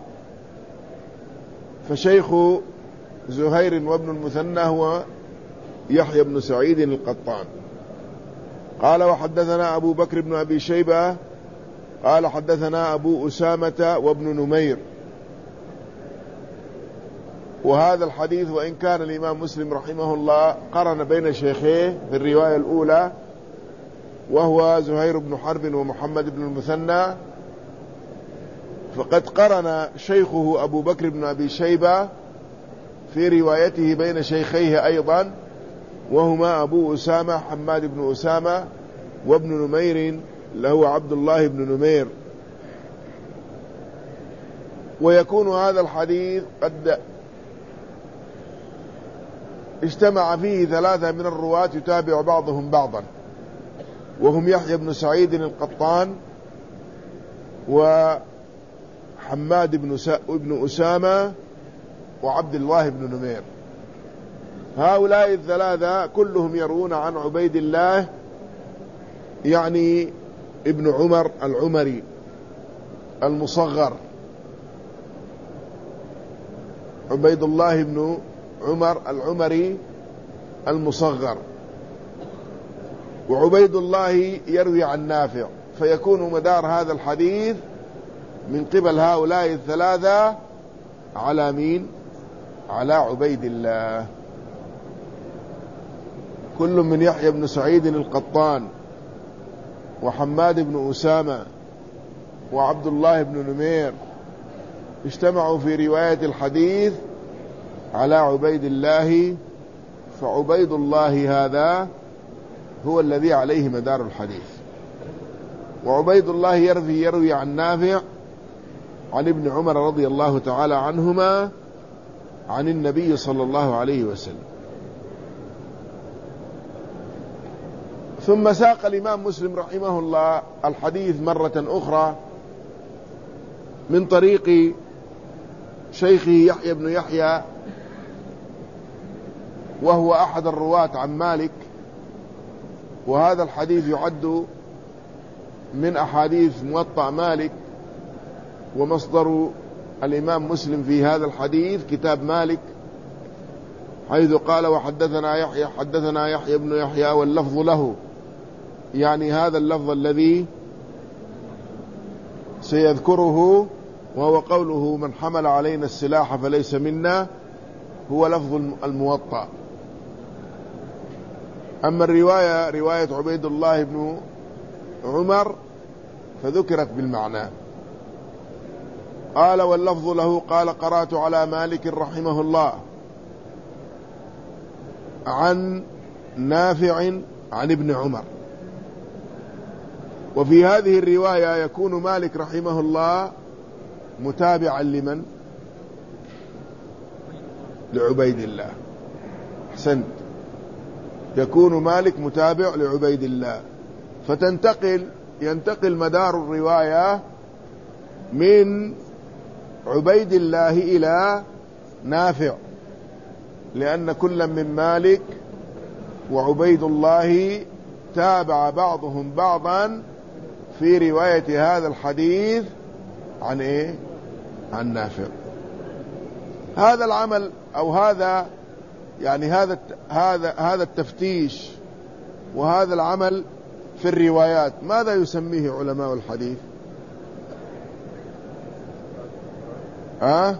فشيخ زهير وابن المثنى هو يحيى بن سعيد القطان. قال وحدثنا أبو بكر بن أبي شيبة قال حدثنا أبو أسامة وابن نمير. وهذا الحديث وإن كان الإمام مسلم رحمه الله قرن بين شيخيه في الرواية الأولى وهو زهير بن حرب ومحمد بن المثنى، فقد قرن شيخه أبو بكر بن أبي شيبة في روايته بين شيخيه أيضا، وهما أبو أسامة حماد بن أسامة وابن نمير له عبد الله بن نمير. ويكون هذا الحديث قد اجتمع فيه ثلاثة من الرواة يتابع بعضهم بعضا، وهم يحيى بن سعيد القطان وحماد بن أسامة وعبد الله بن نمير. هؤلاء الثلاثة كلهم يروون عن عبيد الله يعني ابن عمر العمري المصغر، عبيد الله بن عمر العمري المصغر، وعبيد الله يروي عن نافع، فيكون مدار هذا الحديث من قبل هؤلاء الثلاثة على مين؟ على عبيد الله. كل من يحيى بن سعيد القطان وحماد بن أسامة وعبد الله بن نمير اجتمعوا في رواية الحديث على عبيد الله، فعبيد الله هذا هو الذي عليه مدار الحديث. وعبيد الله يروي يروي عن نافع عن ابن عمر رضي الله تعالى عنهما عن النبي صلى الله عليه وسلم. ثم ساق الإمام مسلم رحمه الله الحديث مرة أخرى من طريق شيخه يحيى بن يحيى، وهو أحد الرواة عن مالك، وهذا الحديث يعد من أحاديث موطأ مالك، ومصدر الإمام مسلم في هذا الحديث كتاب مالك، حيث قال وحدثنا يحيى حدثنا يحيى بن يحيى واللفظ له، يعني هذا اللفظ الذي سيذكره، وهو قوله من حمل علينا السلاح فليس منا، هو لفظ الموطأ. أما الرواية رواية عبيد الله بن عمر فذكرت بالمعنى. قال واللفظ له قال قرأت على مالك رحمه الله عن نافع عن ابن عمر. وفي هذه الرواية يكون مالك رحمه الله متابعا لمن؟ لعبيد الله. أحسنت، يكون مالك متابع لعبيد الله، فتنتقل ينتقل مدار الرواية من عبيد الله إلى نافع، لأن كل من مالك وعبيد الله تابع بعضهم بعضا في رواية هذا الحديث عن إيه؟ عن نافع. هذا العمل أو هذا يعني هذا هذا هذا التفتيش وهذا العمل في الروايات ماذا يسميه علماء الحديث؟ ها؟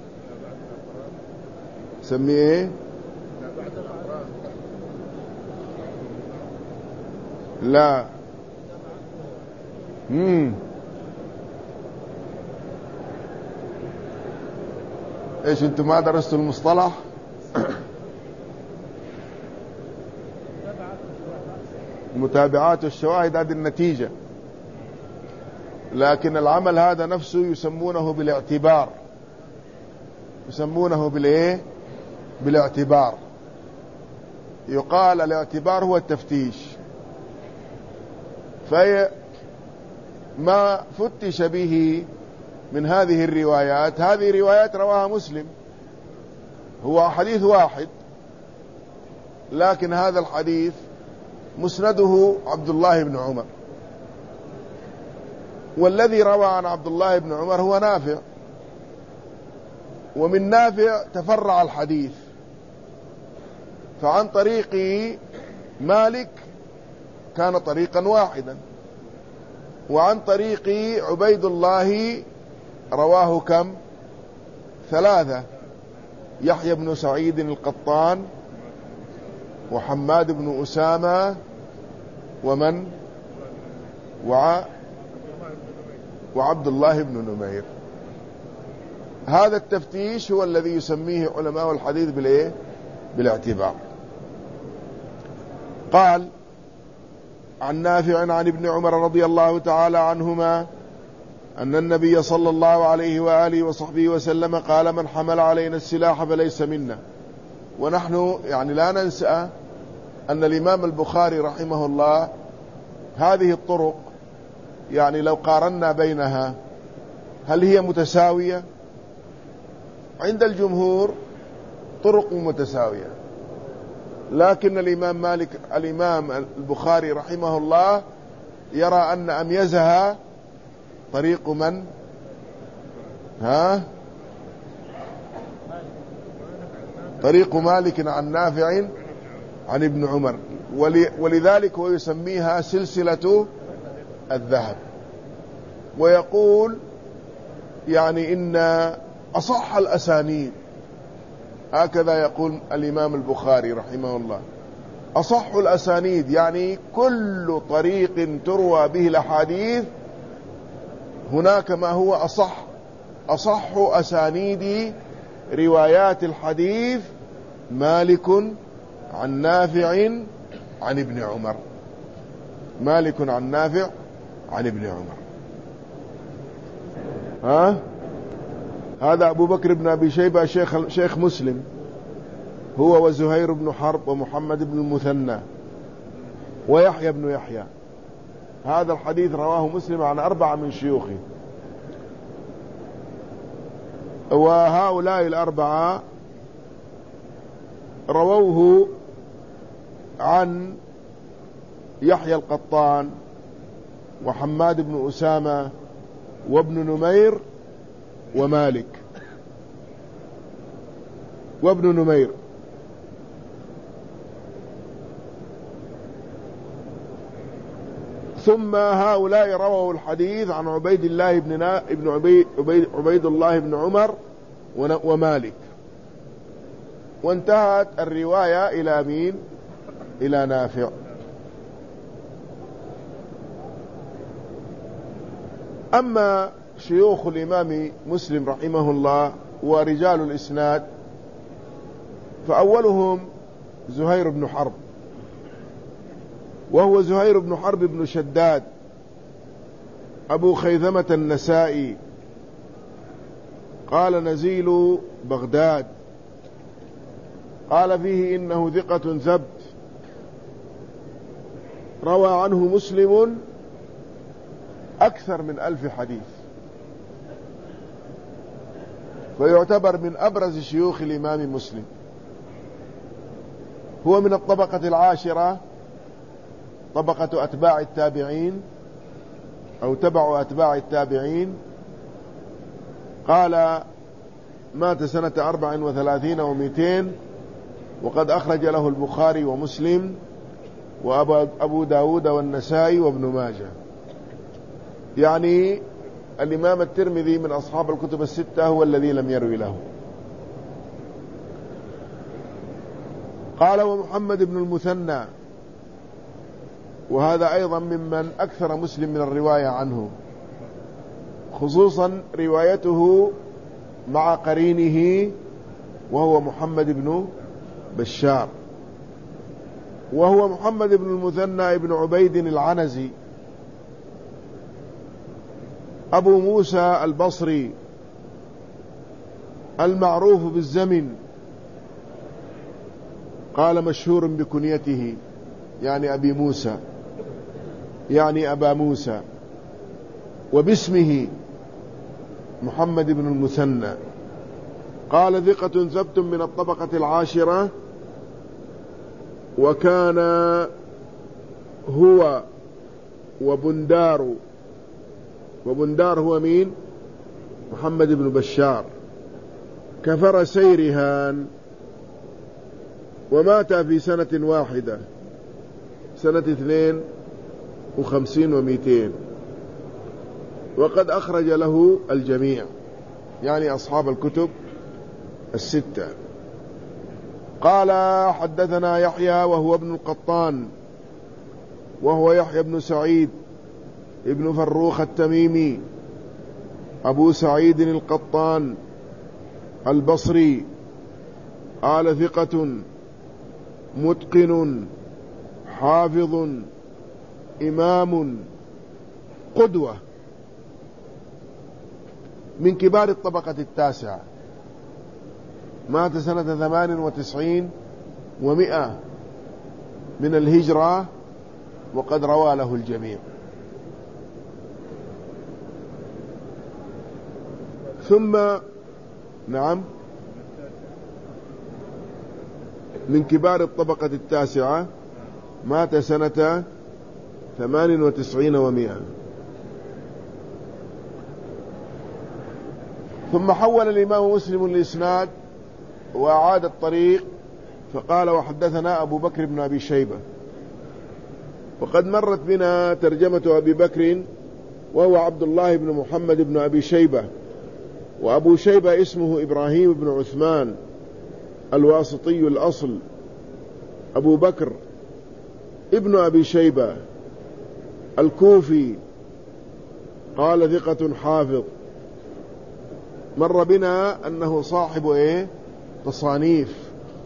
سميه ايه؟ لا. امم ايش انتم ما درستوا المصطلح؟ متابعات الشواهد هذه النتيجة، لكن العمل هذا نفسه يسمونه بالاعتبار، يسمونه بالايه؟ بالاعتبار. يقال الاعتبار هو التفتيش. فما فتش به من هذه الروايات، هذه روايات رواها مسلم، هو حديث واحد، لكن هذا الحديث مسنده عبد الله بن عمر، والذي روى عن عبد الله بن عمر هو نافع، ومن نافع تفرع الحديث، فعن طريق مالك كان طريقا واحدا، وعن طريق عبيد الله رواه كم؟ ثلاثة: يحيى بن سعيد القطان وحماد بن أسامة ومن وع وعبد الله بن نمير. هذا التفتيش هو الذي يسميه علماء الحديث بالايه؟ بالاعتبار. قال عن نافع عن ابن عمر رضي الله تعالى عنهما أن النبي صلى الله عليه وآله وصحبه وسلم قال من حمل علينا السلاح فليس منا. ونحن يعني لا ننسى أن الإمام البخاري رحمه الله هذه الطرق يعني لو قارنا بينها هل هي متساوية؟ عند الجمهور طرق متساوية، لكن الإمام مالك الإمام البخاري رحمه الله يرى أن أميزها طريق من؟ ها؟ طريق مالك عن نافع عن ابن عمر، ولذلك هو يسميها سلسلة الذهب، ويقول يعني إن أصح الأسانيد، هكذا يقول الإمام البخاري رحمه الله، أصح الأسانيد يعني كل طريق تروى به الأحاديث هناك ما هو أصح أصح أسانيد روايات الحديث مالك عن نافع عن ابن عمر. مالك عن نافع عن ابن عمر. ها هذا أبو بكر بن أبي شيبة شيخ, شيخ مسلم، هو وزهير بن حرب ومحمد بن المثنى ويحيى بن يحيى. هذا الحديث رواه مسلم عن أربعة من شيوخه، وهؤلاء الأربعة رووه عن يحيى القطان وحماد بن أسامة وابن نمير ومالك وابن نمير. ثم هؤلاء رووا الحديث عن عبيد الله بن نا... ابن عبيد... عبيد... عبيد الله بن عمر ون... ومالك، وانتهت الرواية إلى مين؟ إلى نافع. أما شيوخ الإمام مسلم رحمه الله ورجال الإسناد فأولهم زهير بن حرب، وهو زهير بن حرب بن شداد أبو خيثمة النسائي، قال نزيل بغداد، قال فيه إنه ثقة ثبت، روى عنه مسلم أكثر من ألف حديث، فيعتبر من أبرز شيوخ الإمام مسلم. هو من الطبقة العاشرة، طبقة أتباع التابعين أو تبع أتباع التابعين. قال مات سنة أربع وثلاثين ومئتين، وقد أخرج له البخاري ومسلم وأبو داود والنسائي وابن ماجه. يعني الإمام الترمذي من أصحاب الكتب الستة هو الذي لم يروي له. قال ومحمد بن المثنى، وهذا أيضا ممن أكثر مسلم من الرواية عنه، خصوصا روايته مع قرينه وهو محمد بن بشار. وهو محمد بن المثنى بن عبيد العنزي أبو موسى البصري المعروف بالزمن، قال مشهور بكنيته يعني أبي موسى، يعني أبا موسى، وباسمه محمد بن المثنى. قال ثقة ثبت من الطبقة العاشرة، وكان هو وبندار، وبندار هو مين؟ محمد بن بشار، كفر سيرهان، ومات في سنة واحدة سنة اثنين وخمسين ومئتين، وقد أخرج له الجميع يعني أصحاب الكتب الستة. قال حدثنا يحيى وهو ابن القطان، وهو يحيى بن سعيد ابن فروخ التميمي أبو سعيد القطان البصري، قال ثقة متقن حافظ إمام قدوة، من كبار الطبقة التاسعة، مات سنة ثمان وتسعين ومئة من الهجرة، وقد روى له الجميع. ثم نعم من كبار الطبقة التاسعة، مات سنة ثمان وتسعين ومئة. ثم حول الإمام مسلم الإسناد وأعاد الطريق، فقال وحدثنا أبو بكر بن أبي شيبة. وقد مرت بنا ترجمة أبي بكر، وهو عبد الله بن محمد بن أبي شيبة، وأبو شيبة اسمه إبراهيم بن عثمان الواسطي الأصل، أبو بكر ابن أبي شيبة الكوفي قال ثقة حافظ. مر بنا أنه صاحب إيه؟ تصانيف،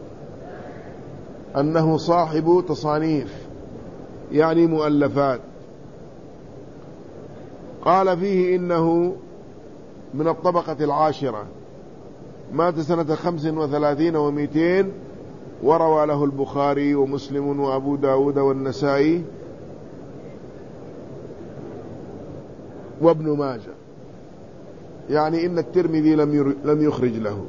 أنه صاحب تصانيف يعني مؤلفات. قال فيه إنه من الطبقة العاشرة، مات سنة خمس وثلاثين ومئتين، وروى له البخاري ومسلم وأبو داود والنسائي وابن ماجه، يعني إن الترمذي لم يخرج له.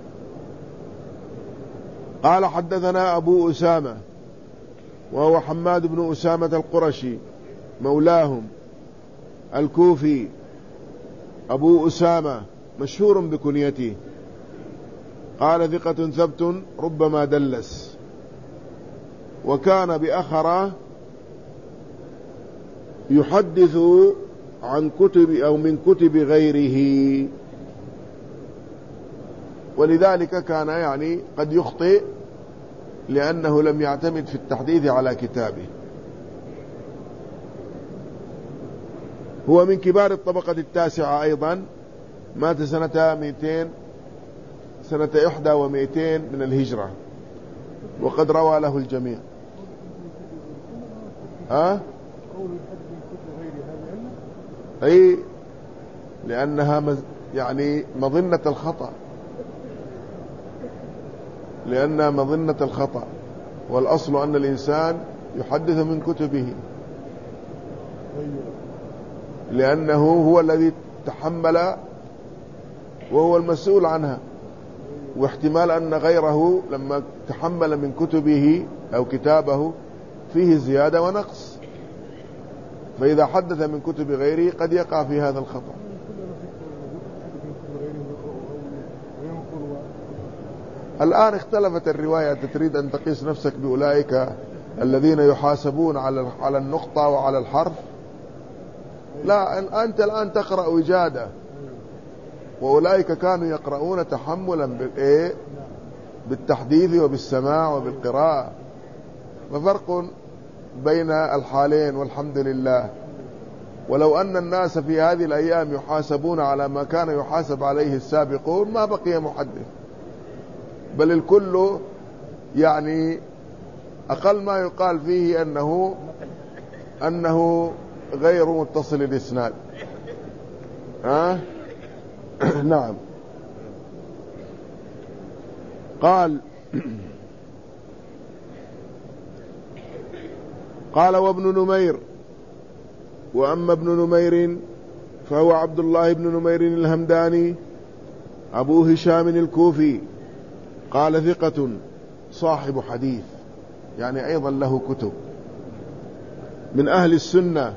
قال حدثنا أبو أسامة وهو حماد بن أسامة القرشي مولاهم الكوفي، أبو أسامة مشهور بكنيته، قال ثقة ثبت ربما دلس، وكان بأخرة يحدث عن كتب أو من كتب غيره، ولذلك كان يعني قد يخطئ لأنه لم يعتمد في التحديث على كتابه. هو من كبار الطبقة التاسعة أيضا، مات سنة مئتين سنة إحدى ومئتين من الهجرة، وقد روى له الجميع. ها؟ أي لأنها مز... يعني مظنة الخطأ، لأنها مظنة الخطأ، والأصل أن الإنسان يحدث من كتبه، لأنه هو الذي تحمل وهو المسؤول عنها، واحتمال أن غيره لما تحمل من كتبه أو كتابه فيه زيادة ونقص، فإذا حدث من كتب غيره قد يقع في هذا الخطأ. الآن اختلفت الرواية، تريد أن تقيس نفسك بأولئك الذين يحاسبون على على النقطة وعلى الحرف؟ لا، أنت الآن تقرأ وجادة، وأولئك كانوا يقرؤون تحملا بالإيه؟ بالتحديث وبالسماع وبالقراءة، وفرق بين الحالين والحمد لله. ولو أن الناس في هذه الأيام يحاسبون على ما كان يحاسب عليه السابقون ما بقي محدث، بل الكل يعني أقل ما يقال فيه أنه أنه غير متصل الإسناد. ها؟ نعم. قال قال وابن نمير، وأما ابن نمير فهو عبد الله بن نمير الهمداني أبو هشام الكوفي، قال ثقة صاحب حديث، يعني أيضا له كتب، من أهل السنة.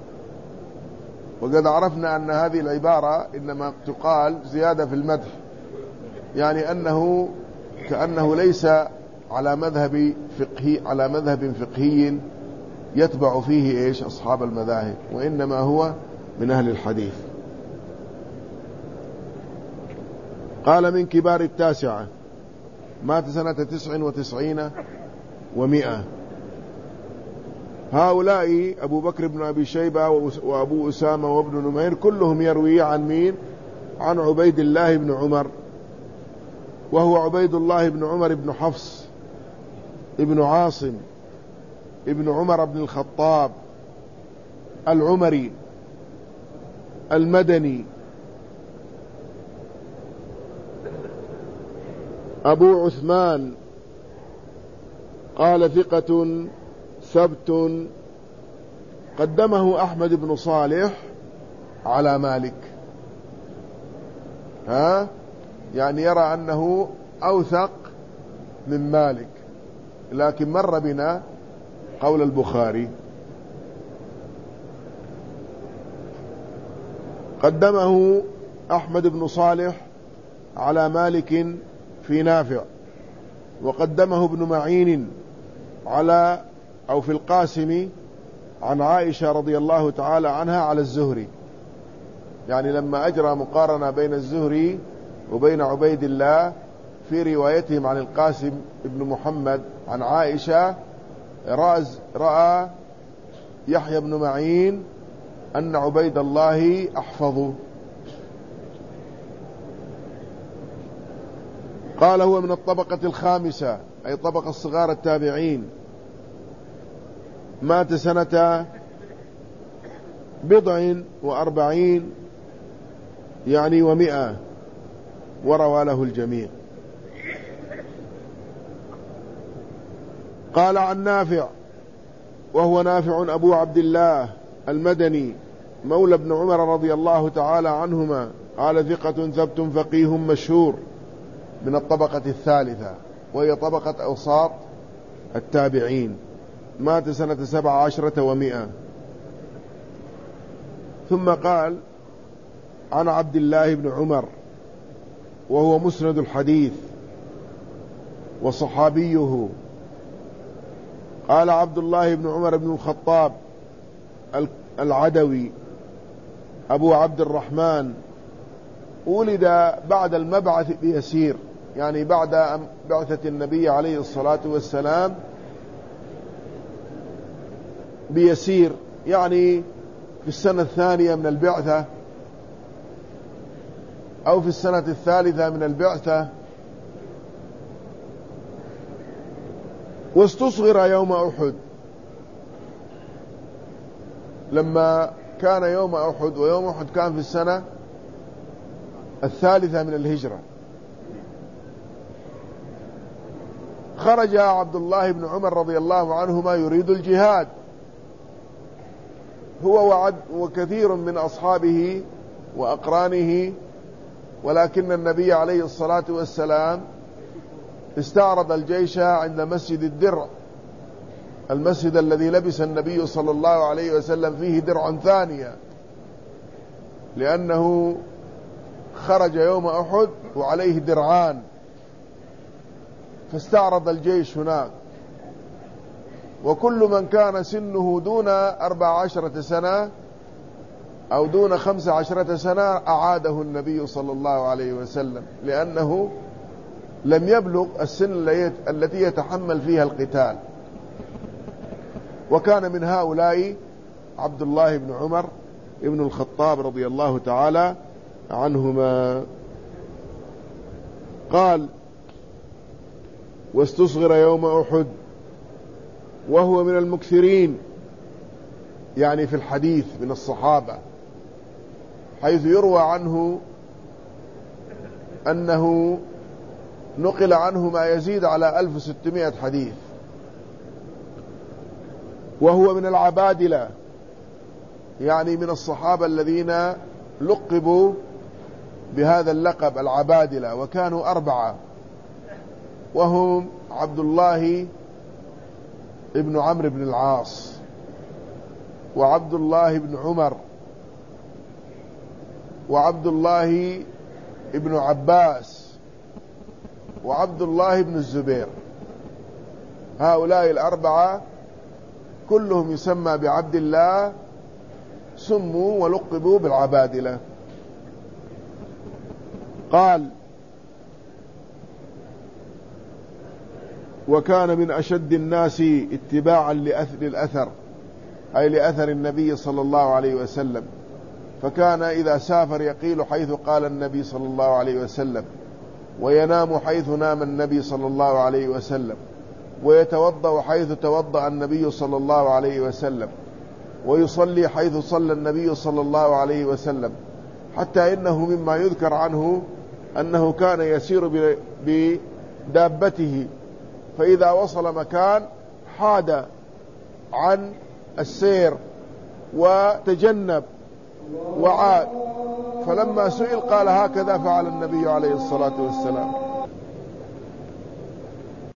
وقد عرفنا أن هذه العبارة إنما تقال زيادة في المدح، يعني أنه كأنه ليس على مذهب فقهي على مذهب فقهي يتبع فيه إيش أصحاب المذاهب، وإنما هو من أهل الحديث. قال من كبار التاسعة، مات سنة تسع وتسعين ومئة. هؤلاء أبو بكر بن أبي شيبة وأبو أسامة وابن نمير كلهم يروي عن مين؟ عن عبيد الله بن عمر، وهو عبيد الله بن عمر بن حفص ابن عاصم ابن عمر بن الخطاب العمري المدني أبو عثمان، قال ثقة ثبت، قدمه أحمد بن صالح على مالك. ها؟ يعني يرى أنه أوثق من مالك، لكن مر بنا قول البخاري. قدمه أحمد بن صالح على مالك في نافع، وقدمه ابن معين على أو في القاسم عن عائشة رضي الله تعالى عنها على الزهري، يعني لما أجرى مقارنة بين الزهري وبين عبيد الله في روايتهم عن القاسم ابن محمد عن عائشة، راز رأى يحيى بن معين أن عبيد الله أحفظه. قال هو من الطبقة الخامسة، أي طبقة الصغار التابعين، مات سنة بضع وأربعين يعني ومئة، وروى له الجميع. قال عن نافع، وهو نافع أبو عبد الله المدني مولى ابن عمر رضي الله تعالى عنهما، قال ثقة ثبت فقيه مشهور، من الطبقة الثالثة وهي طبقة أوساط التابعين، مات سنة سبع عشرة ومئة. ثم قال عن عبد الله بن عمر، وهو مسند الحديث وصحابيه، قال عبد الله بن عمر بن الخطاب العدوي أبو عبد الرحمن، ولد بعد المبعث بيسير، يعني بعد بعثة النبي عليه الصلاة والسلام بيسير، يعني في السنة الثانية من البعثة أو في السنة الثالثة من البعثة. واستصغر يوم أحد، لما كان يوم أحد، ويوم أحد كان في السنة الثالثة من الهجرة. خرج عبد الله بن عمر رضي الله عنهما يريد الجهاد، هو وعد وكثير من أصحابه وأقرانه، ولكن النبي عليه الصلاة والسلام استعرض الجيش عند مسجد الدرع، المسجد الذي لبس النبي صلى الله عليه وسلم فيه درعا ثانية، لأنه خرج يوم أحد وعليه درعان، فاستعرض الجيش هناك. وكل من كان سنه دون أربع عشرة سنة أو دون خمس عشرة سنة أعاده النبي صلى الله عليه وسلم، لأنه لم يبلغ السن التي يتحمل فيها القتال. وكان من هؤلاء عبد الله بن عمر ابن الخطاب رضي الله تعالى عنهما. قال واستصغر يوم أحد، وهو من المكثرين يعني في الحديث من الصحابة، حيث يروى عنه أنه نقل عنه ما يزيد على ألف وستمائة حديث. وهو من العبادلة، يعني من الصحابة الذين لقبوا بهذا اللقب العبادلة، وكانوا أربعة، وهم عبد الله ابن عمرو بن العاص، وعبد الله بن عمر، وعبد الله ابن عباس، وعبد الله بن الزبير. هؤلاء الأربعة كلهم يسمى بعبد الله، سموا ولقبوا بالعبادلة. قال وكان من أشد الناس اتباعا للأثر، أي لأثر النبي صلى الله عليه وسلم، فكان إذا سافر يقيل حيث قال النبي صلى الله عليه وسلم، وينام حيث نام النبي صلى الله عليه وسلم، ويتوضأ حيث توضأ النبي صلى الله عليه وسلم، ويصلي حيث صلى النبي صلى الله عليه وسلم، حتى إنه مما يذكر عنه أنه كان يسير بدابته، فإذا وصل مكان حاد عن السير وتجنب وعاد، فلما سئل قال هكذا فعل النبي عليه الصلاة والسلام.